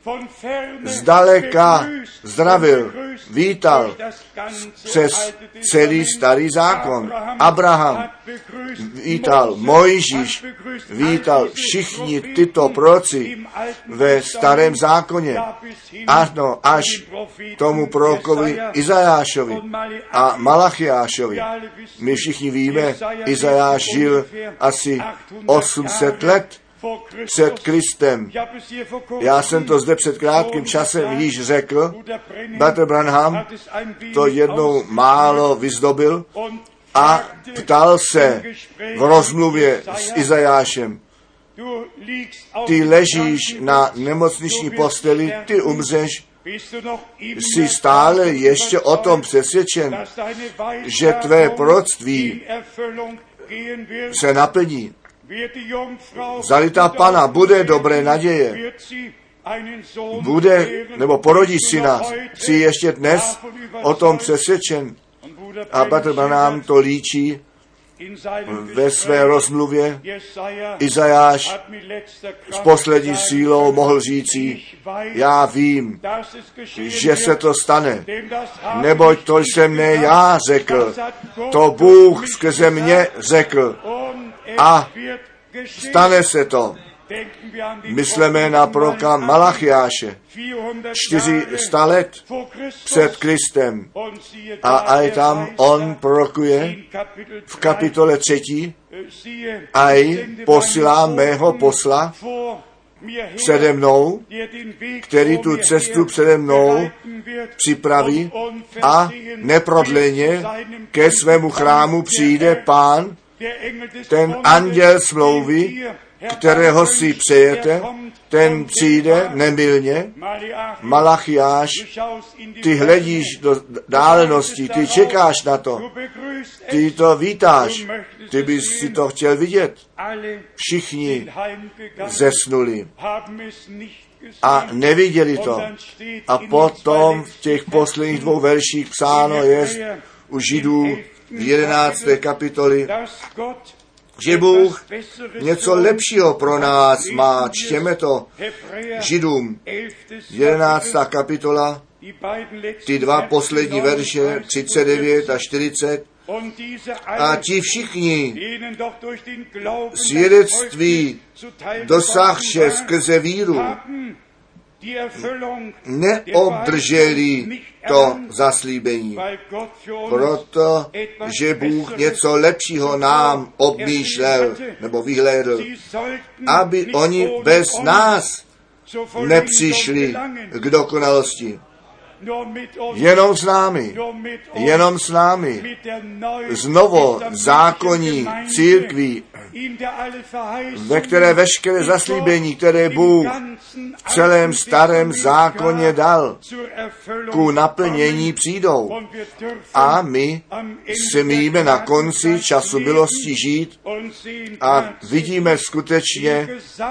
zdaleka zdravil, vítal přes celý Starý zákon. Abraham vítal, Mojžíš vítal, všichni tyto proroci ve Starém zákoně. Ano, až tomu prorokovi Izajášovi a Malachiášovi. My všichni víme, Izajáš žil asi 800 let před Kristem. Já jsem to zde před krátkým časem již řekl. Bratr Branham to jednou málo vyzdobil a ptal se v rozmluvě s Izajášem. Ty ležíš na nemocniční posteli, ty umřeš, jsi stále ještě o tom přesvědčen, že tvé proroctví se naplní. Zdali ta Pana bude dobré naděje, bude, nebo porodí syna, jsi ještě dnes o tom přesvědčen. A bratr Branham to líčí ve své rozmluvě. Izajáš s poslední sílou mohl říci, já vím, že se to stane, neboť to jsem ne já řekl, to Bůh skrze mě řekl a stane se to. Myslíme na proroka Malachiáše, 400 let před Kristem. A je tam on prorokuje v kapitole 3. Aj posílám mého posla přede mnou, který tu cestu přede mnou připraví a neprodleně ke svému chrámu přijde Pán, ten anděl smlouvy, kterého si přejete, ten přijde nemylně. Malachiáš, ty hledíš do dálenosti, ty čekáš na to, ty to vítáš, ty bys si to chtěl vidět. Všichni zesnuli a neviděli to. A potom v těch posledních 2 verších psáno je u Židů v 11. kapitoli, že Bůh něco lepšího pro nás má. Čtěme to Židům, 11. kapitola, ty 2 poslední verše, 39 a 40. A ti všichni svědectví dosáhše skrze víru, neobdrželi to zaslíbení, protože Bůh něco lepšího nám obmýšlel nebo vyhlédl, aby oni bez nás nepřišli k dokonalosti. Jenom s námi, znovu zákonní církví, ve které veškeré zaslíbení, které Bůh v celém starém zákoně dal, ku naplnění přijdou. A my smíme na konci času milosti žít a vidíme skutečně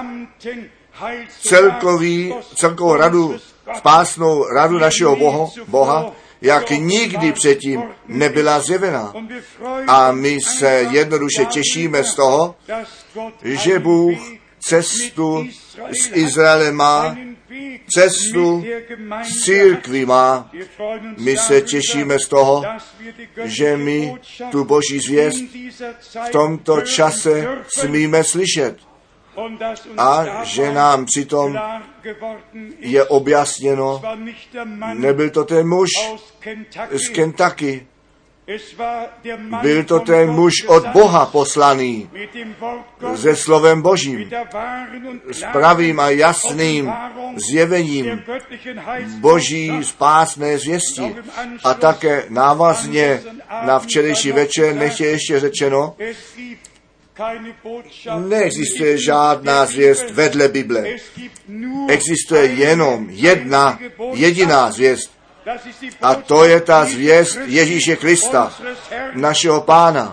celkovou radu, spásnou radu našeho Boha, jak nikdy předtím nebyla zjevena. A my se jednoduše těšíme z toho, že Bůh cestu s Izraelem má, cestu s církví má. My se těšíme z toho, že my tu Boží zvěst v tomto čase smíme slyšet. A že nám přitom je objasněno, nebyl to ten muž z Kentucky, byl to ten muž od Boha poslaný se slovem Božím, s pravým a jasným zjevením Boží spásné zvěsti. A také návazně na včerejší večer nech je ještě řečeno, neexistuje žádná zvěst vedle Bible. Existuje jenom jedna jediná zvěst. A to je ta zvěst Ježíše Krista, našeho Pána.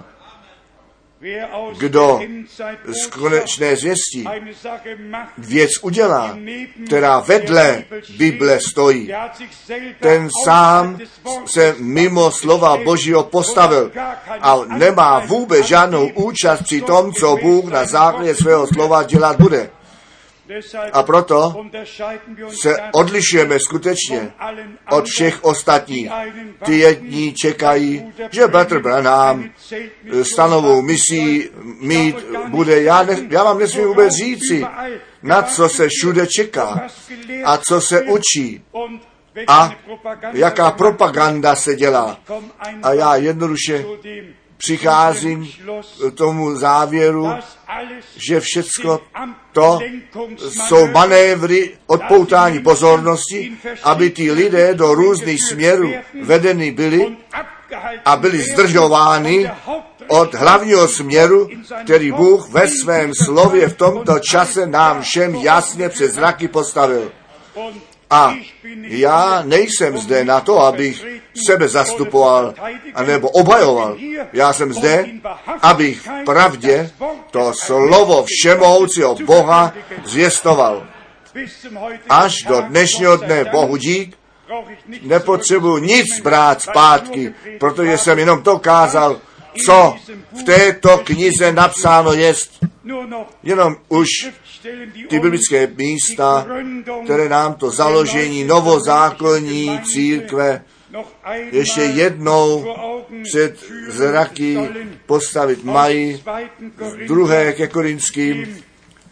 Kdo z konečné zvěsti věc udělá, která vedle Bible stojí, ten sám se mimo slova Božího postavil a nemá vůbec žádnou účast při tom, co Bůh na základě svého slova dělat bude. A proto se odlišujeme skutečně od všech ostatních. Ty jedni čekají, že bratr Branham stanovou misí mít bude. Já vám nesmím vůbec říci, na co se všude čeká a co se učí a jaká propaganda se dělá. A já jednoduše přicházím k tomu závěru, že všecko to jsou manévry odpoutání pozornosti, aby ty lidé do různých směrů vedeny byli a byli zdržováni od hlavního směru, který Bůh ve svém slově v tomto čase nám všem jasně před zraky postavil. A já nejsem zde na to, abych sebe zastupoval anebo obhajoval. Já jsem zde, abych v pravdě to slovo všemohoucího Boha zvěstoval. Až do dnešního dne Bohu dík, nepotřebuji nic brát zpátky, protože jsem jenom to kázal, co v této knize napsáno jest. Jenom už ty biblické místa, které nám to založení novozákonní církve ještě jednou před zraky postavit mají. 2. ke Korinským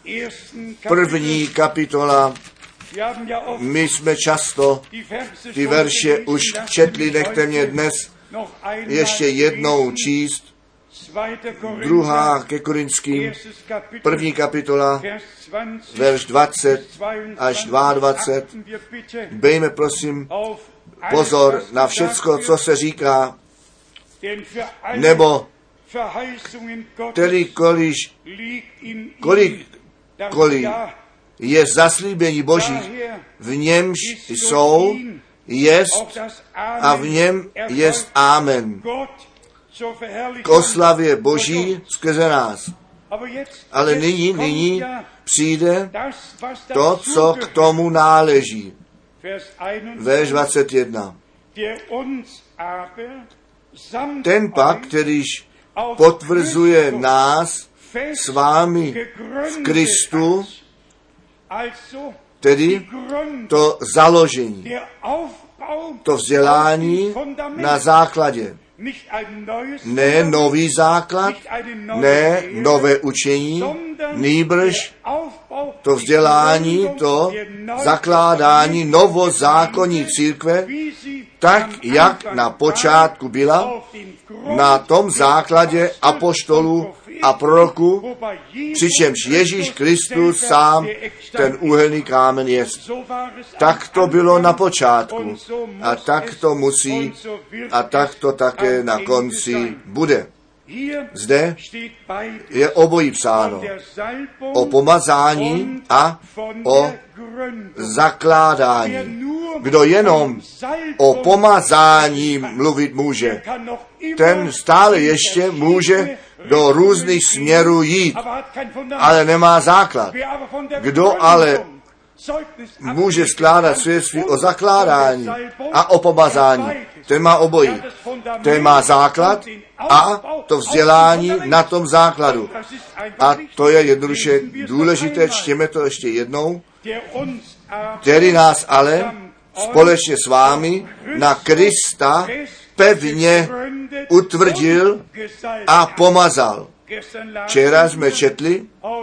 První kapitola. My jsme často ty verše už četli, nechte mě dnes ještě jednou číst. 2. ke Korinským, 1. kapitola, verš 20 až 22. Dejme prosím pozor na všecko, co se říká, nebo kolik je zaslíbení Božích, v němž jsou, jest a v něm jest Amen. K oslavě Boží skrze nás. Ale nyní přijde to, co k tomu náleží. Verš 21. Ten pak, kterýž potvrzuje nás s vámi v Kristu, tedy to založení, to vzdělání na základě. Ne nový základ, ne nové učení, nýbrž to vzdělání, to zakládání novozákonní církve, tak, jak na počátku byla, na tom základě apoštolů a proroků, přičemž Ježíš Kristus sám ten úhelný kámen je. Tak to bylo na počátku a tak to musí a tak to také na konci bude. Zde je obojí psáno. O pomazání a o zakládání. Kdo jenom o pomazání mluvit může, ten stále ještě může do různých směrů jít, ale nemá základ. Kdo ale může skládat svědectví o zakládání a o pomazání, ten má obojí. Ten má základ a to vzdělání na tom základu. A to je jednoduše důležité, čtěme to ještě jednou, který nás ale společně s vámi na Krista pevně utvrdil a pomazal. Včera jsme četli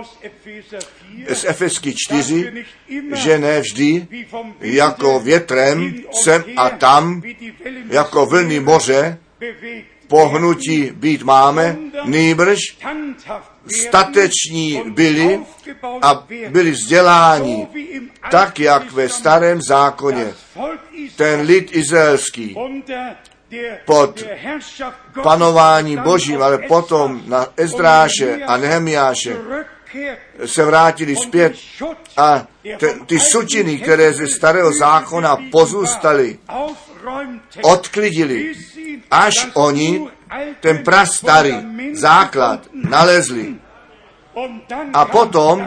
z Efeský 4, že ne vždy jako větrem sem a tam, jako vlny moře, pohnutí být máme, nýbrž stateční byli a byli vzděláni, tak jak ve starém zákoně. Ten lid izraelský pod panování Božím, ale potom na Ezdráše a Nehemiáše se vrátili zpět a ty sutiny, které ze starého zákona pozůstaly, odklidili, až oni ten prastarý základ nalezli. A potom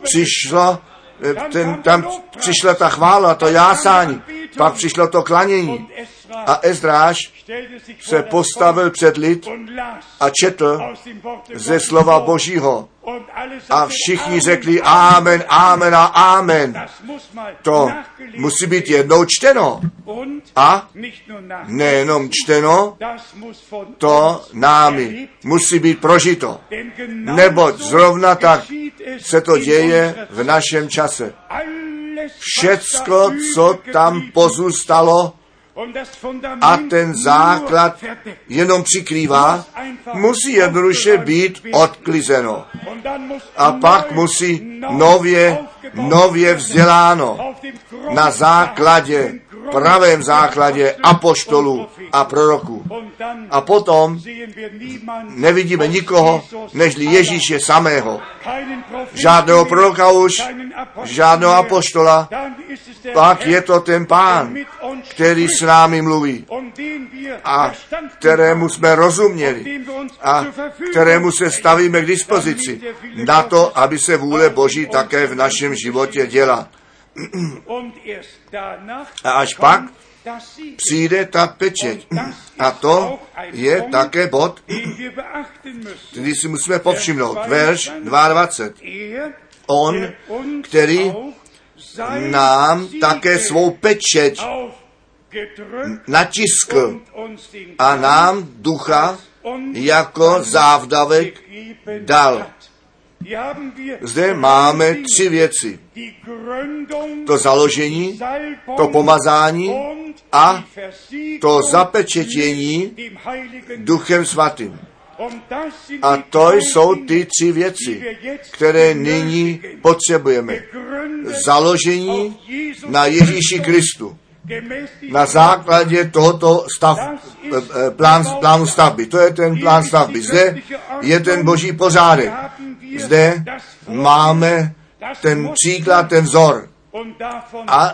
přišla ta chvála, to jásání, pak přišlo to klanění. A Ezdráš se postavil před lid a četl ze slova Božího. A všichni řekli amen, amen a amen. To musí být jednou čteno. A nejenom čteno, to námi musí být prožito. Neboť zrovna tak se to děje v našem čase. Všecko, co tam pozůstalo, a ten základ jenom přikrývá, musí jednoduše být odklizeno. A pak musí nově vzděláno na základě, pravém základě apoštolů a proroků. A potom nevidíme nikoho, nežli Ježíše samého. Žádného proroka už, žádného apoštola. Pak je to ten Pán, který s námi mluví a kterému jsme rozuměli a kterému se stavíme k dispozici na to, aby se vůle Boží také v našem životě děla. A až pak přijde ta pečeť. A to je také bod, který si musíme povšimnout. Verš 22. On, který nám také svou pečeť natiskl a nám ducha jako závdavek dal. Zde máme 3 věci. To založení, to pomazání a to zapečetění Duchem Svatým. A to jsou ty 3 věci, které nyní potřebujeme. Založení na Ježíši Kristu. Na základě tohoto plánu stavby. To je ten plán stavby. Zde je ten boží pořádek. Zde máme ten příklad, ten vzor. A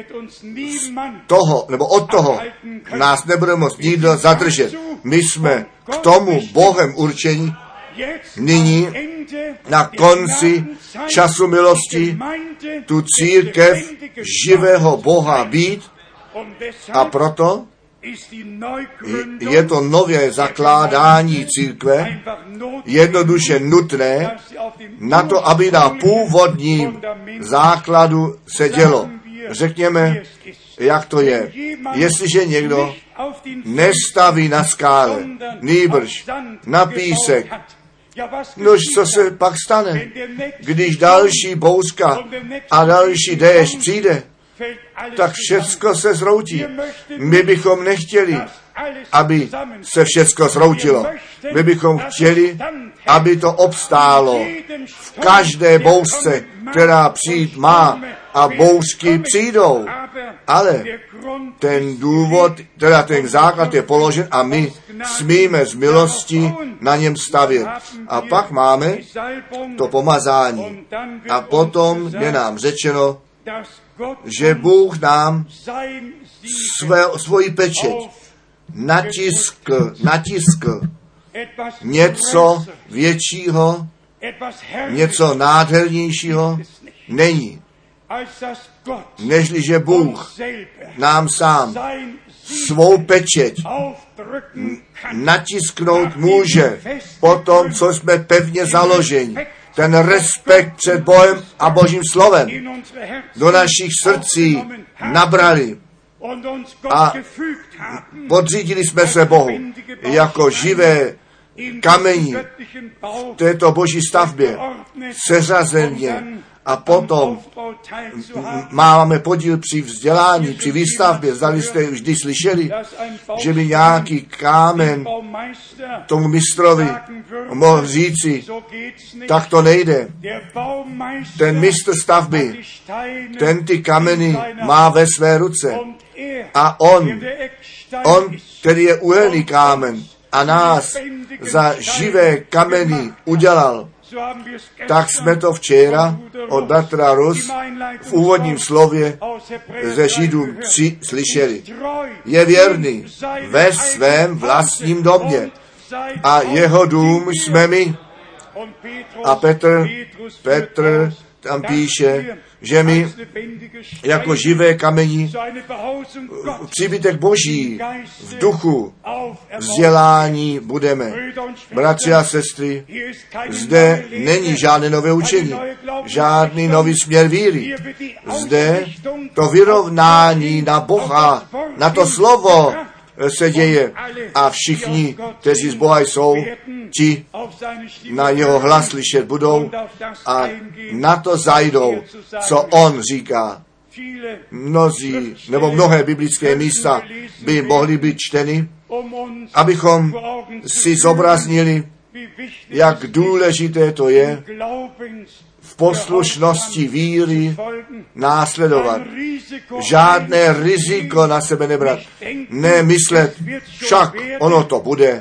od toho nás nebude moct nikdo zadržet. My jsme k tomu Bohem určení nyní na konci času milosti tu církev živého Boha být, a proto je to nové zakládání církve jednoduše nutné na to, aby na původním základu se dělo. Řekněme, jak to je. Jestliže někdo nestaví na skále, nýbrž na písek, nož co se pak stane, když další bouřka a další déšť přijde, tak všecko se zhroutí. My bychom nechtěli, aby se všecko zhroutilo. My bychom chtěli, aby to obstálo v každé bouřce, která přijít má, a bouřky přijdou. Ale ten důvod, teda ten základ je položen a my smíme z milosti na něm stavět. A pak máme to pomazání. A potom je nám řečeno, že Bůh nám svoji pečeť natiskl něco většího, něco nádhernějšího není, nežliže Bůh nám sám svou pečeť natisknout může po tom, co jsme pevně založeni. Ten respekt před Bohem a Božím slovem do našich srdcí nabrali a podřídili jsme se Bohu jako živé kamení v této boží stavbě seřazeně. A potom máme podíl při vzdělání, při výstavbě. Zdali jste vždy slyšeli, že by nějaký kámen tomu mistrovi mohl říci, tak to nejde. Ten mistr stavby, ten ty kameny má ve své ruce. A on, který je uhelný kámen a nás za živé kameny udělal, tak jsme to včera od bratra Rus v úvodním slově ze Židům 3 slyšeli. Je věrný ve svém vlastním domě a jeho dům jsme my. A Petr tam píše, že my jako živé kamení příbytek Boží v duchu vzdělání budeme. Bratři a sestry, zde není žádné nové učení, žádný nový směr víry. Zde to vyrovnání na Boha, na to slovo se děje a všichni, kteří z Boha jsou, ti na jeho hlas slyšet budou a na to zajdou, co on říká. Mnozí, nebo mnohé biblické místa by mohly být čteny, abychom si zobraznili, jak důležité to je v poslušnosti víry následovat. Žádné riziko na sebe nebrat. Nemyslet, však ono to bude.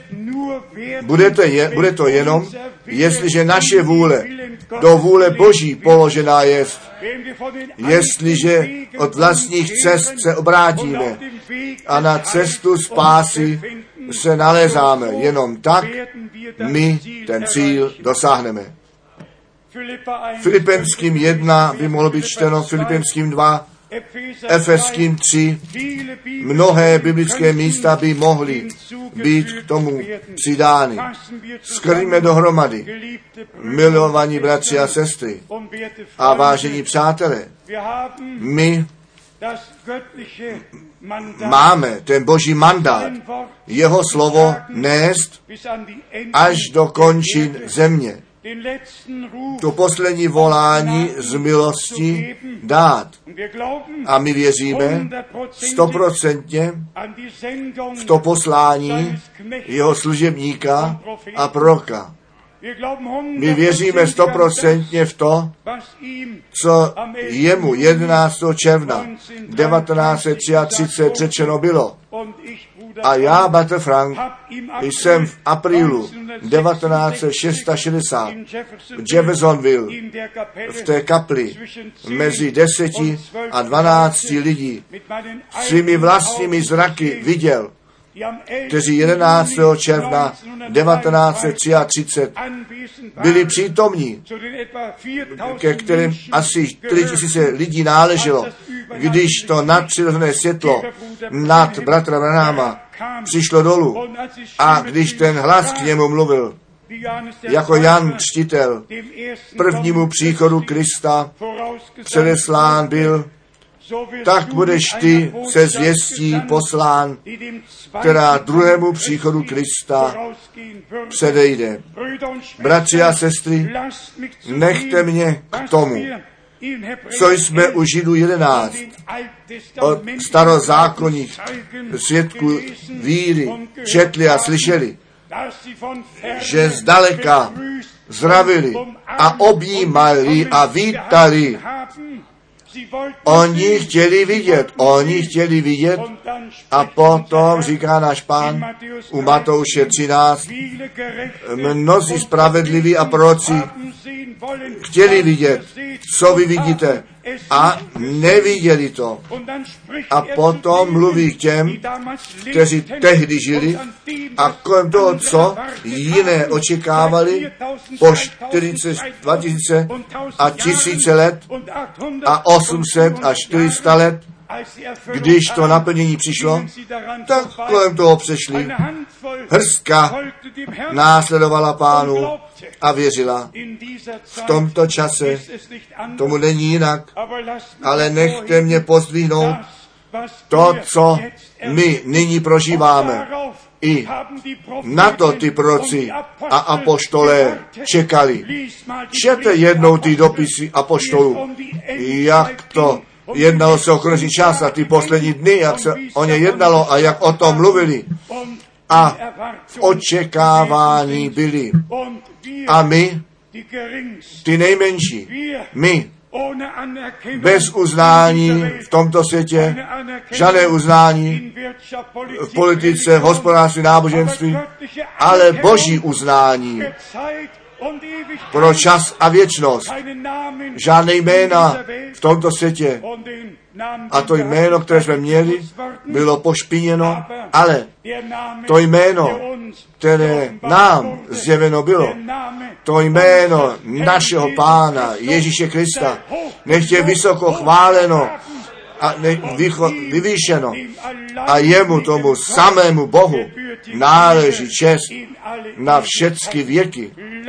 Bude to jenom, jestliže naše vůle do vůle Boží položená je. Jestliže od vlastních cest se obrátíme a na cestu spásy se nalézáme, jenom tak my ten cíl dosáhneme. Filipenským 1 by mohlo být čteno, Filipenským 2, Efeským 3. Mnohé biblické místa by mohly být k tomu přidány. Skrýme dohromady, milovaní bratři a sestry a vážení přátelé. My máme ten boží mandát, jeho slovo nést až do končin země. to poslední volání z milosti dát. A my věříme 100% v to poslání jeho služebníka a proroka. My věříme 100% v to, co jemu 11. června 1933 řečeno bylo. A já, Bratr Frank, jsem v aprílu 1966 v Jeffersonville v té kapli mezi 10 a 12 lidí svými vlastními zraky viděl, kteří 11. června 1933 byli přítomní, ke kterým asi 4000 lidí náleželo, když to nadpřirozené světlo nad bratra Branhama přišlo dolů a když ten hlas k němu mluvil, jako Jan Křtitel prvnímu příchodu Krista předeslán byl, tak budeš ty se zvěstí poslán, která druhému příchodu Krista předejde. Bratři a sestry, nechte mě k tomu, co jsme u Židů 11 od starozákonních svědků víry četli a slyšeli, že zdaleka zdravili a objímali a vítali. Oni chtěli vidět a potom říká náš Pán u Matouše 13, mnozí spravedliví a proroci chtěli vidět, co vy vidíte a neviděli to. A potom mluví k těm, kteří tehdy žili a kolem toho, co jiné očekávali po 42 000 a 1000 let a 800 a 400 let, když to naplnění přišlo, tak kolem toho přešli. Hrstka následovala Pánu a věřila. V tomto čase tomu není jinak, ale nechte mě pozdvihnout to, co my nyní prožíváme. I na to ty proroci a apoštolé čekali. Čtěte jednou ty dopisy apoštolů, jak to jednalo se o konečný čas a ty poslední dny, jak se o ně jednalo a jak o tom mluvili. A v očekávání byli. A my, ty nejmenší, my, bez uznání v tomto světě, žádné uznání v politice, v hospodářství, náboženství, ale boží uznání pro čas a věčnost. Žádné jména v tomto světě. A to jméno, které jsme měli, bylo pošpiněno, ale to jméno, které nám zjeveno bylo, to jméno našeho Pána Ježíše Krista, nech je vysoko chváleno a vyvýšeno a jemu, tomu samému Bohu, náleží čest na všechny věky.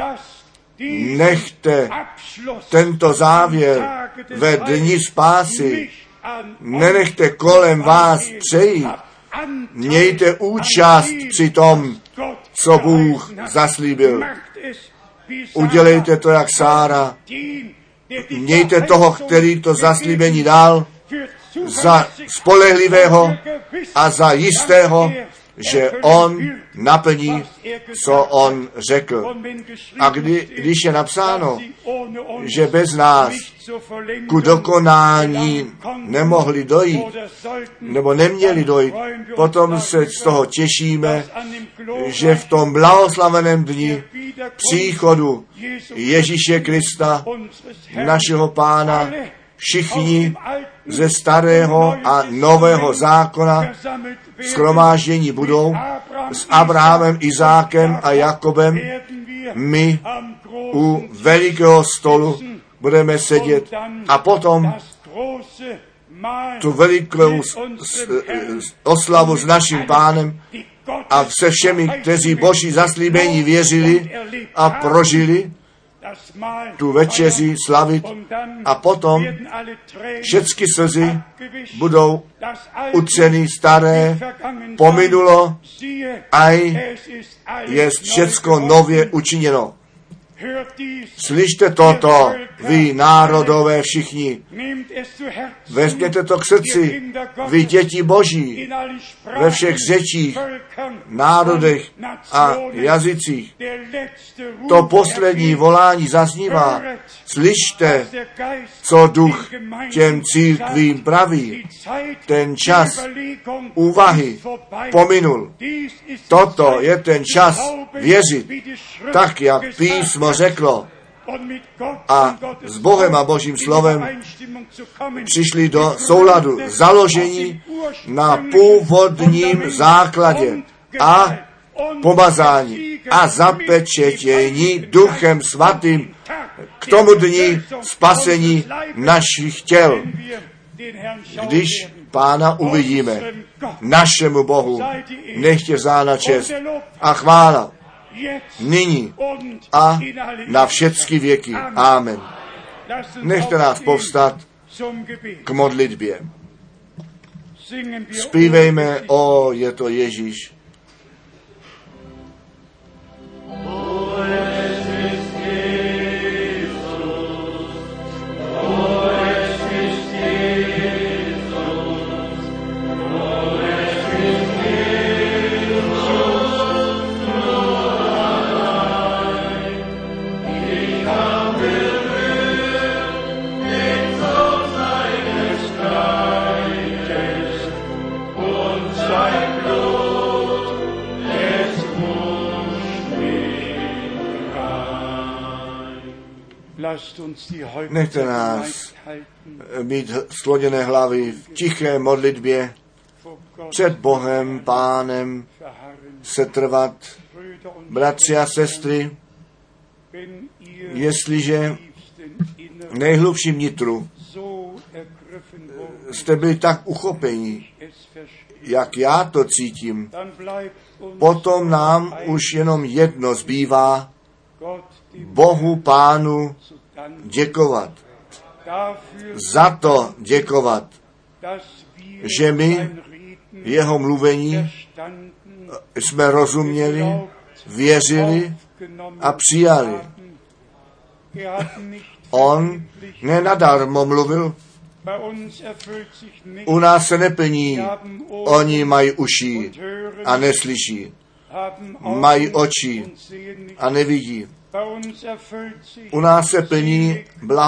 Nechte tento závěr ve dni spásy, nenechte kolem vás přejít. Mějte účast při tom, co Bůh zaslíbil. Udělejte to jak Sára. Mějte toho, který to zaslíbení dal, za spolehlivého a za jistého, že on naplní, co on řekl. A když je napsáno, že bez nás ku dokonání nemohli dojít, nebo neměli dojít, potom se z toho těšíme, že v tom blahoslaveném dni příchodu Ježíše Krista, našeho Pána, všichni ze starého a nového zákona shromáždění budou s Abrahamem, Izákem a Jakobem. My u velikého stolu budeme sedět a potom tu velikou oslavu s naším Pánem a se všemi, kteří Boží zaslíbení věřili a prožili, tu večeři slavit a potom všechny slzy budou uceny staré, pominulo a je všecko nově učiněno. Slyšte toto, vy národové všichni. Vezměte to k srdci, vy děti Boží, ve všech řečích, národech a jazycích. To poslední volání zaznívá. Slyšte, co Duch těm církvím praví. Ten čas úvahy pominul. Toto je ten čas věřit, tak jak písmo řeklo. A s Bohem a Božím slovem přišli do souladu založení na původním základě a pomazání a zapečetění Duchem Svatým k tomu dni spasení našich těl. Když Pána uvidíme, našemu Bohu, nechtě vzána čest a chvála nyní a na všechny věky. Amen. Nechte nás povstat k modlitbě. Zpívejme, o, je to Ježíš. Nechte nás mít skloněné hlavy v tiché modlitbě před Bohem, Pánem, setrvat. Bratři a sestry, jestliže v nejhlubším nitru jste byli tak uchopeni, jak já to cítím, potom nám už jenom jedno zbývá, Bohu Pánu děkovat. Za to děkovat, že my jeho mluvení jsme rozuměli, věřili a přijali. On nenadarmo mluvil. U nás se neplní, oni mají uši a neslyší, mají oči a nevidí. U nás se plní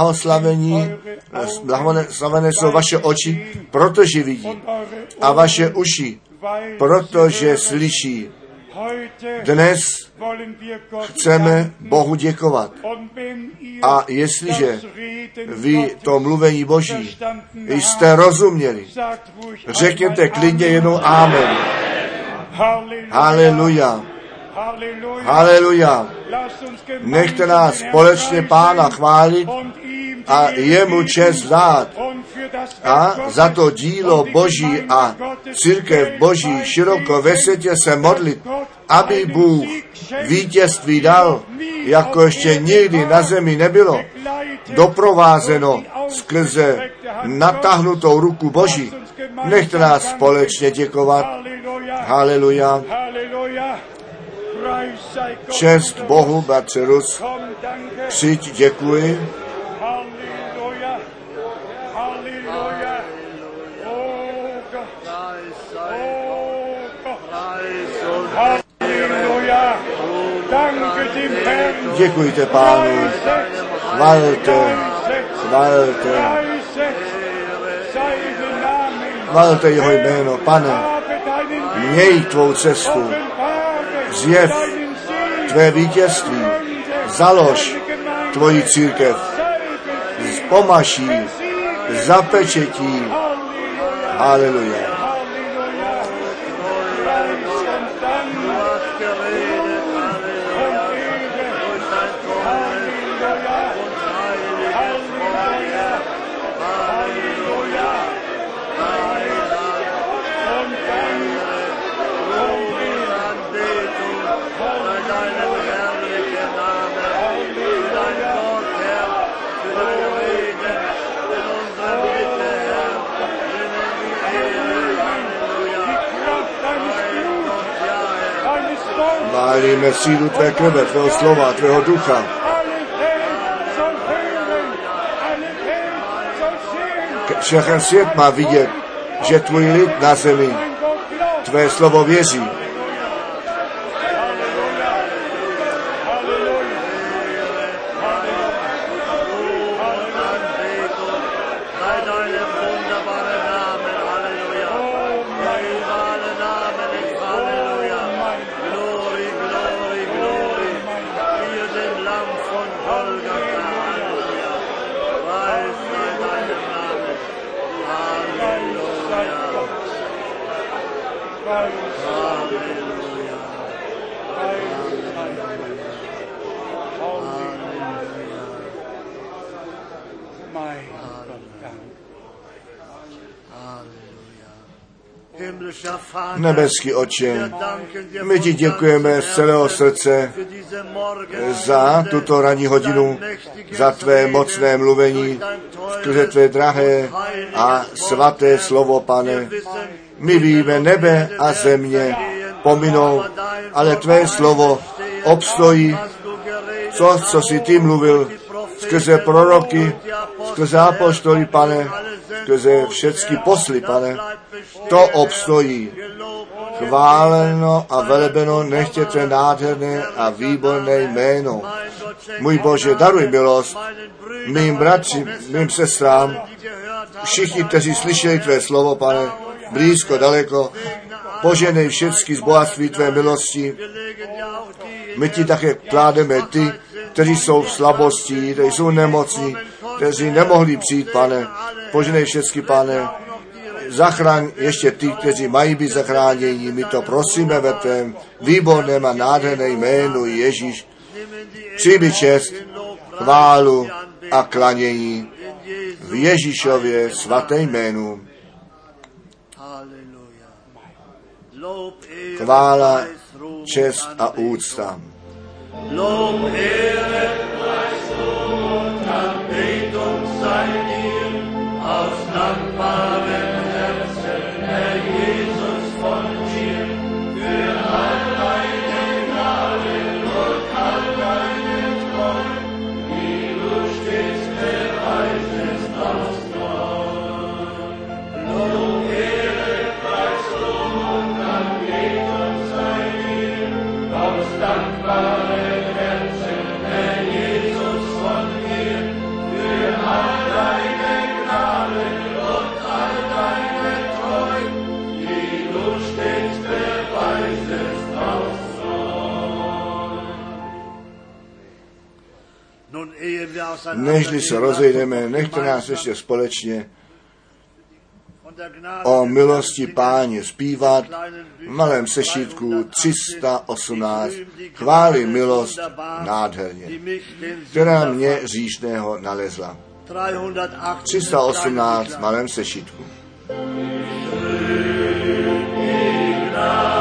blahoslavené jsou vaše oči, protože vidí, a vaše uši, protože slyší. Dnes chceme Bohu děkovat. A jestliže vy to mluvení Boží jste rozuměli, řekněte klidně jenom amen. Haleluja. Haleluja. Nechte nás společně Pána chválit a jemu čest dát. A za to dílo Boží a církev Boží široko ve světě se modlit, aby Bůh vítězství dal, jako ještě nikdy na zemi nebylo, doprovázeno skrze natáhnutou ruku Boží. Nechte nás společně děkovat. Haleluja. Čest Bohu, bratře Rus. Přijď, děkuji. Děkujte Pánu. Chvalte, chvalte. Chvalte jeho jméno. Pane, měj tvou cestu. Zjev tvé vítězství. Založ tvoji církev. Pomaší, zapečetí. Haleluja. Chválíme sílu tvé krve, tvého slova, tvého ducha. Všechen svět má vidět, že tvůj lid na zemi tvé slovo věří. Nebeský Otče, my ti děkujeme z celého srdce za tuto ranní hodinu, za tvé mocné mluvení, skrze tvé drahé a svaté slovo, Pane. My víme, nebe a země pominou, ale tvé slovo obstojí. Co jsi ty mluvil skrze proroky, skrze apoštoly, Pane, skrze všechny posly, Pane, to obstojí. Chváleno a velebeno nechtě tvé nádherné a výborné jméno. Můj Bože, daruj milost mým bratřím, mým sestrám, všichni, kteří slyšeli tvé slovo, Pane, blízko, daleko, poženej všechny z bohatství tvé milosti. My ti také kládeme ty, kteří jsou v slabosti, kteří jsou nemocní, kteří nemohli přijít, Pane. Poženej všechny, Pane. Zachraň ještě ty, kteří mají být zachráněni. My to prosíme ve tvém výborném a nádherném jménu Ježíš. Přijmi čest, chválu a klanění v Ježíšově svaté jménu. Chvála, čest a úcta. Lob, Ehre, Preis, Lob, Anbetung sei dir, aus dankbarem Herzen, Herr Jesus, von dir, für all deine Gnade und all deine Treue, die du stets beweisest aus Neuen. Lob, Ehre, Preis, Lob, Anbetung sei dir, aus dankbarem Nežli se rozejdeme, nechte nás ještě společně o milosti Páně zpívat v malém sešítku 318. Chváli milost nádherně, která mě hříšného nalezla. 318 v malém sešítku.